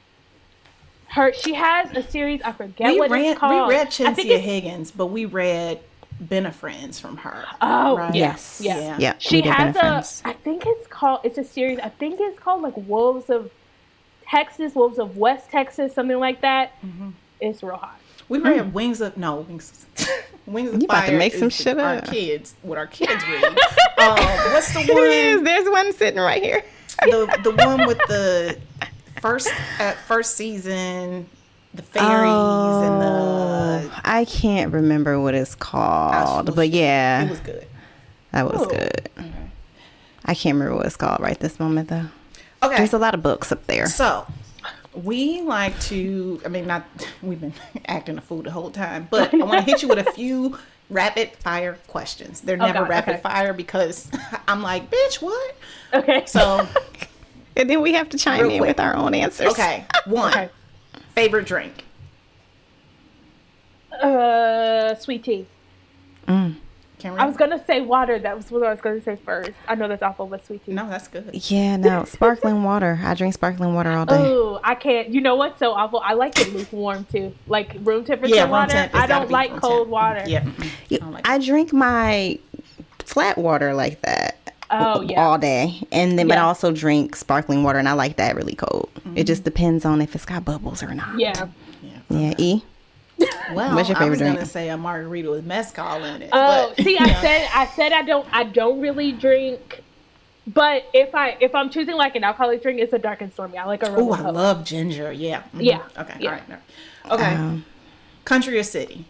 Her, she has a series. I forget we what read, it's called. We read Chintzia Higgins, but we read Been a Friends from her. Oh, right? yes, yes, yeah. yeah. She has a. I think it's called. It's a series. I think it's called like Wolves of Texas, Wolves of West Texas, something like that. Mm-hmm. It's real hot. We read mm. Wings of no Wings. Wings of you Fire. About to make some shit our up. kids, what our kids read. um, what's the one? Is. There's one sitting right here. the the one with the first uh, first season, the fairies oh, and the. I can't remember what it's called, was, but yeah, it was good. That was Ooh. good. Okay. I can't remember what it's called right this moment though. Okay, there's a lot of books up there. So. We like to, I mean, not, we've been acting a fool the whole time, but I want to hit you with a few rapid fire questions. They're oh never God, rapid okay. fire because I'm like, bitch, what? Okay. So And then we have to chime Real in quick. with our own answers. Okay. One. Okay. Favorite drink. Uh, sweet tea. Mm. Cameron? I was gonna say water. That was what I was gonna say first. I know that's awful, but sweet tea. No, that's good. Yeah, no. Sparkling water. I drink sparkling water all day. Oh, I can't. You know what's so awful? I like it lukewarm too, like room temperature Yeah, room water. temp. It's I gotta don't be like room cold temp. water. Yeah. mm-mm. You- I don't like I drink my flat water like that. Oh, yeah. All day. And then but I Yeah. also drink sparkling water and I like that really cold. It just depends on if it's got bubbles or not. Yeah. Yeah, E. Well, What's your I favorite was drink? gonna say a margarita with mezcal in it. Oh, but, see, I yeah. said I said I don't I don't really drink, but if I if I'm choosing like an alcoholic drink, it's a dark and stormy. I like a Oh, rum I and coke. love ginger. Yeah. Mhm. Yeah. Okay. Yeah. All right. all right. Okay. Um, Country or city?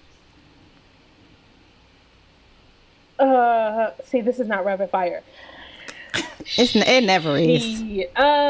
Uh, see, this is not rapid fire. it's n- it never is. The,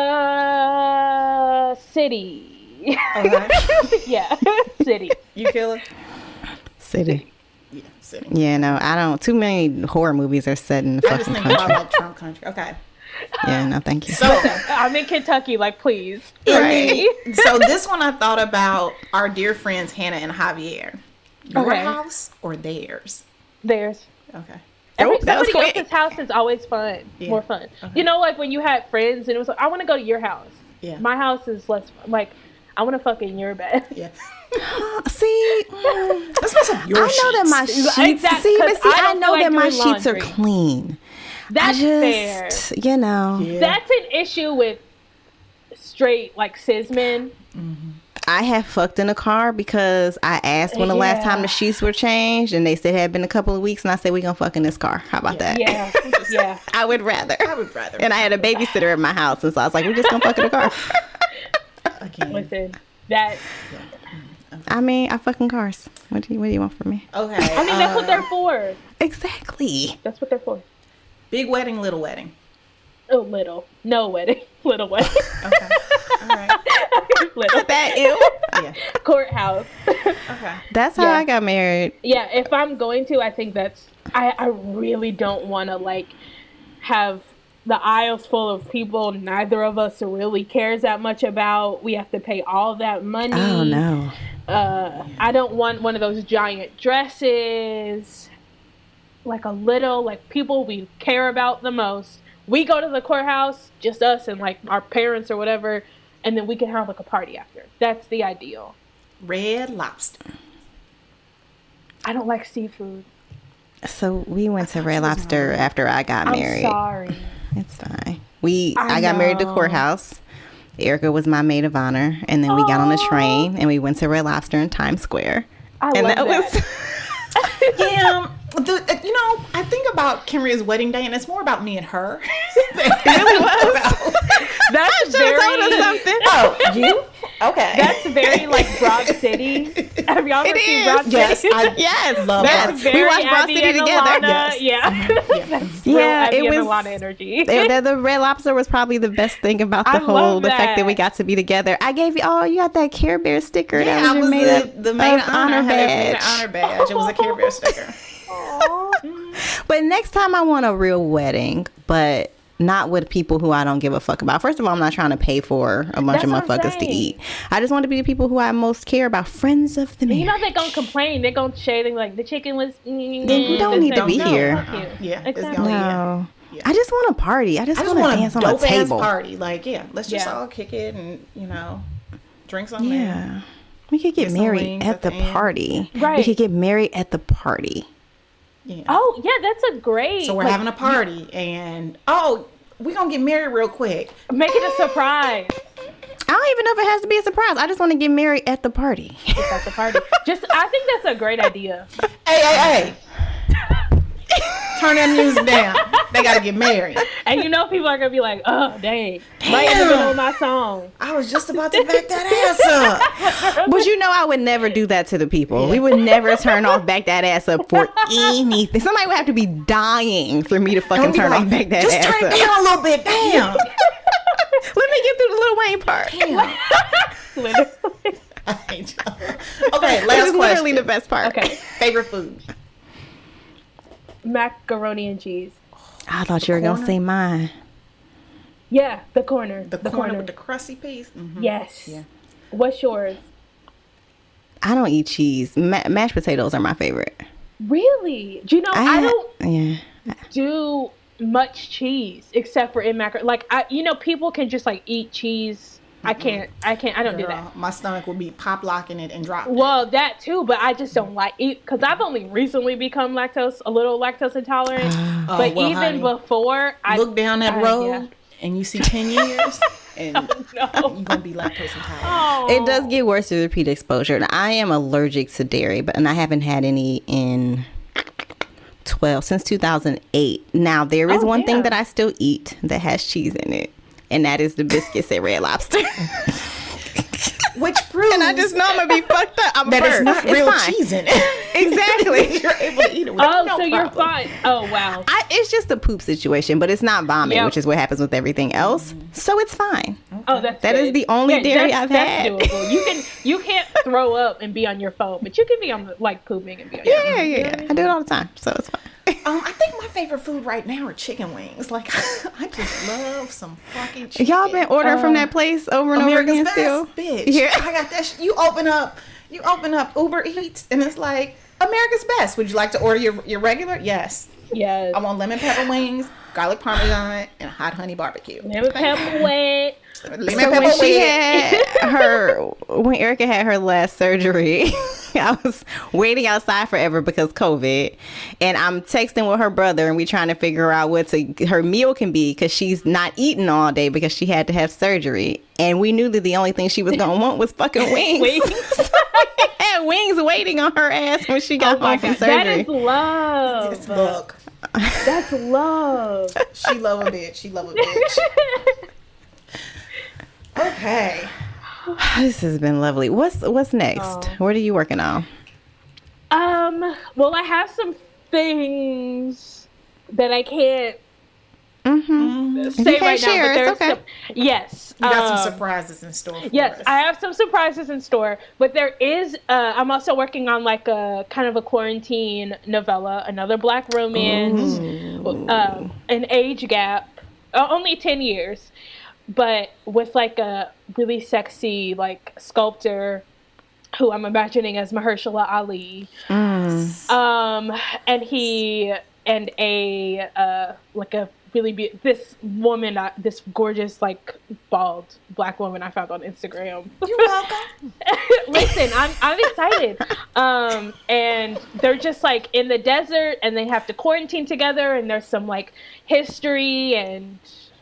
uh, city. Okay. Yeah, city. You feel it? City. Yeah, city. Yeah, no, I don't. Too many horror movies are set in the I just fucking think about country. like Trump country. Okay. Yeah, no, thank you. So, I'm in Kentucky. Like, please. right. So this one I thought about our dear friends Hannah and Javier. Your Okay. house or theirs? Theirs. Okay. Every, Oh, that was somebody quick. else's house is always fun, Yeah. more fun. Okay. You know, like when you had friends and it was like, I want to go to your house. Yeah. My house is less fun. Like, I want to fuck in your bed. Yeah. See, mm, Let's mess up your I know that my sheets. sheets. Exact- see, but 'cause see, I I, don't know feel like that my doing sheets are laundry. clean. That's I just, fair. you know, Yeah. That's an issue with straight, like, cis men. I have fucked in a car because I asked when the last time Yeah. the sheets were changed, and they said it had been a couple of weeks, and I said we gonna fuck in this car. How about that? Yeah. Yeah. I would rather. I would rather. And I had a babysitter at my house, and so I was like, we're just gonna fuck in the car. Again. Listen, that, I mean, I fuck in cars. What do you What do you want from me? Okay. I mean, that's what uh, they're for. Exactly. That's what they're for. Big wedding, little wedding. Oh, little. No wedding. Little wedding. Okay. All right. Little. That ew. Yeah. Courthouse. Okay. That's how Yeah. I got married. Yeah, if I'm going to, I think that's, I, I really don't want to, like, have the aisles full of people neither of us really cares that much about. We have to pay all that money. Oh no. Uh, I don't want one of those giant dresses. Like a little, like, people we care about the most. We go to the courthouse, just us and, like, our parents or whatever, and then we can have, like, a party after. That's the ideal. Red Lobster. I don't like seafood. So we went to Red Lobster after I got I'm married. sorry. It's fine. We I I, got married at the know. courthouse. Erica was my maid of honor, and then we got on the Aw. train and we went to Red Lobster in Times Square. I and love that. was Yeah. The, uh, you know, I think about Kimria's wedding day, and it's more about me and her. It really was. That's Should've very, told us something. Oh, you? Okay. that's very, like, Broad City. Have y'all ever It seen is. Broad Yes, City? I yes, love yes. That's that. very We watched Broad Abby City and together. Alana. Yes. Yeah. Yeah. That's real Yeah, Abby it and was- Alana energy. The, the, the Red Lobster was probably the best thing about the I whole love the fact that we that. got to be together. I gave you oh you got that Care Bear sticker. Yeah, that I was, was your the, made the maid of of honor, honor had a maid of badge. honor badge. It was a Care Bear sticker. But next time I want a real wedding, but not with people who I don't give a fuck about. First of all, I'm not trying to pay for a bunch That's of what I'm motherfuckers to saying. eat. I just want to be the people who I most care about. Friends of the You know marriage. they're gonna complain. They're gonna shade. They're like the chicken was. Mm, Then you don't this need to and be that. here. No, fuck you. Uh-uh. Yeah, it's Exactly. gonna- No. Yeah. I just want a party. I just, I just want want to a dance on a dope ass table. party. Like, yeah, let's just Yeah. all kick it and, you know, drink something. Yeah. We could get Get some married wings at at the the end. party. We Right. could get married at the party. Yeah. Oh yeah, that's a great. So we're like, having a party, and oh, we're gonna get married real quick. Make it a surprise. I don't even know if it has to be a surprise. I just want to get married at the party. It's at the party. Just, I think that's a great idea. Hey, hey, hey! Turn that music down. They gotta get married. And you know people are gonna be like, oh dang, right in the middle of my song. I was just about to back that ass up. But you know I would never do that to the people. We would never turn off back that ass up for anything. Somebody would have to be dying for me to fucking Don't be turn like, off back that just ass turn up. it down a little bit. Damn. Let me get through the Lil Wayne part. Literally. I hate y'all. Okay, This last is literally question. the best part. Okay, Favorite food? macaroni and cheese. I thought you were going to Corner? say mine. Yeah, the corner. The, The, corner, corner. with the crusty piece. Mm-hmm. Yes. Yeah. What's yours? I don't eat cheese. Ma- mashed potatoes are my favorite. Really? Do you know, I, I, don't Yeah. do much cheese except for in macaroni. Like, I, you know, people can just, like, eat cheese. I can't, I can't, I don't do Girl, that. my stomach will be pop locking it and dropping. Well, that too, but I just don't like it because I've only recently become lactose, a little lactose intolerant. Oh, but well, even honey, before, I look down that I- road yeah. and you see ten years and No. you're gonna be lactose intolerant. Oh. It does get worse with repeat exposure. And I am allergic to dairy, but and I haven't had any in twelve since two thousand eight. Now there is Oh, one damn. thing that I still eat that has cheese in it, and that is the biscuits at Red Lobster. Which proves And I just know I'm gonna be fucked up. I'm that it's burnt. not It's real fine. cheese in it. Exactly. You're able to eat it with Oh, no so you're problem. fine. Oh, wow. I, it's just a poop situation, but it's not vomit, Yep. which is what happens with everything else. So it's fine. Oh, that's That is good. the only dairy that's, I've that's had. Doable. You can you can't throw up and be on your phone, but you can be on the, like pooping and be on your Yeah, phone. yeah, You know yeah. what I mean? I do it all the time, so it's fine. Um, I think my favorite food right now are chicken wings. Like I just love some fucking chicken. Y'all been ordering from that place over and America's over again Best, still? bitch. Yeah. I got that. Sh- you open up, you open up Uber Eats, and it's like America's Best. Would you like to order your your regular? Yes. Yes. I want lemon pepper wings, garlic parmesan, and hot honey barbecue. Lemon pepper wet. Lemon So pepper when she wings. had her, when Erica had her last surgery, I was waiting outside forever because COVID, and I'm texting with her brother, and we trying to figure out what to, her meal can be because she's not eating all day because she had to have surgery, and we knew that the only thing she was gonna want was fucking wings. Wings. So we had wings waiting on her ass when she got Oh my home from God. That surgery. is love. This book. That's love. She love a bitch. She love a bitch. Okay. This has been lovely. What's what's next? Oh. What are you working on? Um. Well, I have some things that I can't Mm-hmm. say you can't right share, now. But it's there's okay. some. Yes. You got um, some surprises in store for Yes, us. I have some surprises in store, but there is. Uh, I'm also working on like a kind of a quarantine novella, another black romance, um, an age gap, uh, only ten years, but with like a really sexy like sculptor who I'm imagining as Mahershala Ali, um, and he and a uh, like a really be- this woman, uh, this gorgeous like bald black woman I found on Instagram. You're welcome. Listen, I'm I'm excited. Um, and they're just like in the desert, and they have to quarantine together, and there's some like history, and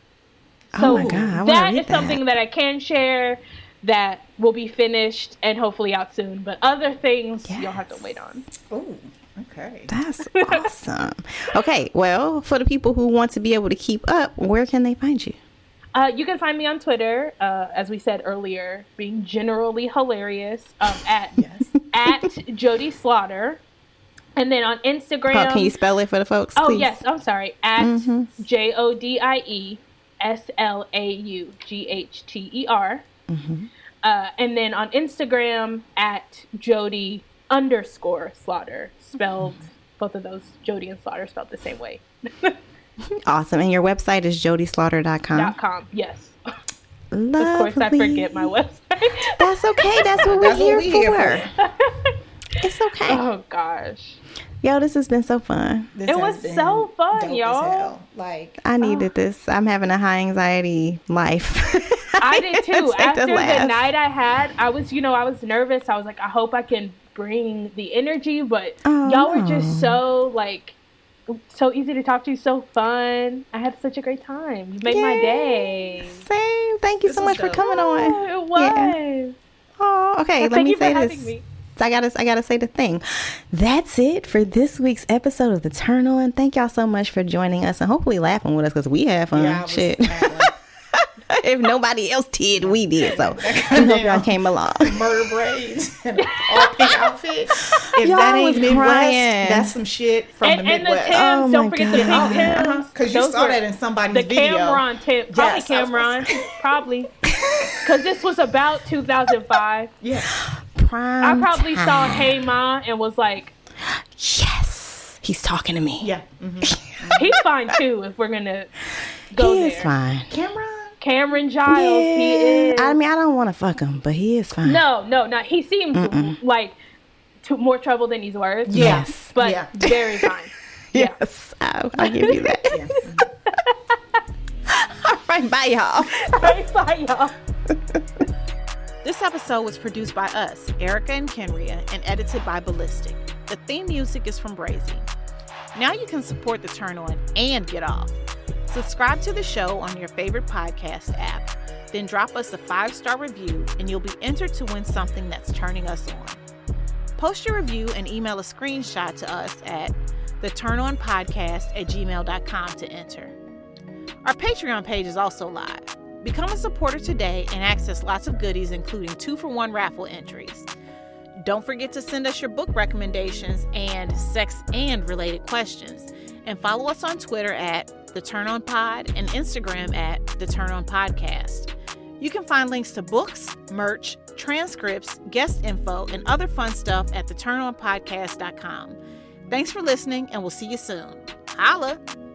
Oh my God, I wanna that read is something that I can share. That will be finished and hopefully out soon. But other things you'll have to wait on. Ooh, okay. That's awesome. Okay, well, for the people who want to be able to keep up, where can they find you? Uh, you can find me on Twitter, uh, as we said earlier, being generally hilarious, um, at at Jody Slaughter, and then on Instagram. Oh, can you spell it for the folks? Oh please? yes, I'm sorry. At J O D I E S L A U G H T E R, uh, and then on Instagram at Jody underscore Slaughter, spelled both of those Jody and Slaughter spelled the same way. Awesome. And your website is jody slaughter dot com. Dot com. Yes. Lovely. Of course, I forget my website. That's okay. That's what we're That's what here, we here for. for. It's okay. Oh gosh. Yo, this has been so fun. This It has was been so fun, dope as y'all. hell. Like, I needed this. I'm having a high anxiety life. I did too. Take After the the laugh. night I had, I was, you know, I was nervous. I was like, I hope I can bring the energy, but Oh, y'all were no. just so like, so easy to talk to, so fun. I had such a great time. You made my Yay. day. Same. Thank you This so was much for dope. coming Oh, on. it was. Oh, okay. Well, let thank me you for say having this. me. I gotta, I gotta say the thing. That's it for this week's episode of The Turn On. Thank y'all so much for joining us and hopefully laughing with us because we had fun. yeah, I was Shit. having If nobody else did, we did. So we hope y'all came along. murder braids and an all pink outfit. If Y'all that ain't was Midwest, crying. that's some shit from And, the and the Midwest. Tims, Oh my don't forget the God. pink Tims. Because you Those saw were that in somebody's the video. Cameron Tim. Probably Yes, I was Cameron. Probably. Because this was about two thousand five. Yeah. Prime I probably time. saw Hey Ma and was like, Yes, he's talking to me. Yeah. hmm he's fine too if we're going to go He there. is fine. Cameron Cameron Giles, Yeah. he is. I mean, I don't want to fuck him, but he is fine. No, no, no. He seems Mm-mm. like to more trouble than he's worth. Yes. But Yeah. very fine. Yeah. Yes. I'll, I'll give you that. All right. Bye, y'all. Bye, bye, y'all. This episode was produced by us, Erica and Kenria, and edited by Ballistic. The theme music is from Brazy. Now you can support The Turn On and get off. Subscribe to the show on your favorite podcast app. Then drop us a five-star review and you'll be entered to win something that's turning us on. Post your review and email a screenshot to us at the turn on podcast at gmail dot com to enter. Our Patreon page is also live. Become a supporter today and access lots of goodies, including two for one raffle entries. Don't forget to send us your book recommendations and sex and related questions. And follow us on Twitter at The Turn On Pod and Instagram at The Turn On Podcast. You can find links to books, merch, transcripts, guest info, and other fun stuff at the turn on podcast dot com. Thanks for listening, and we'll see you soon. Holla!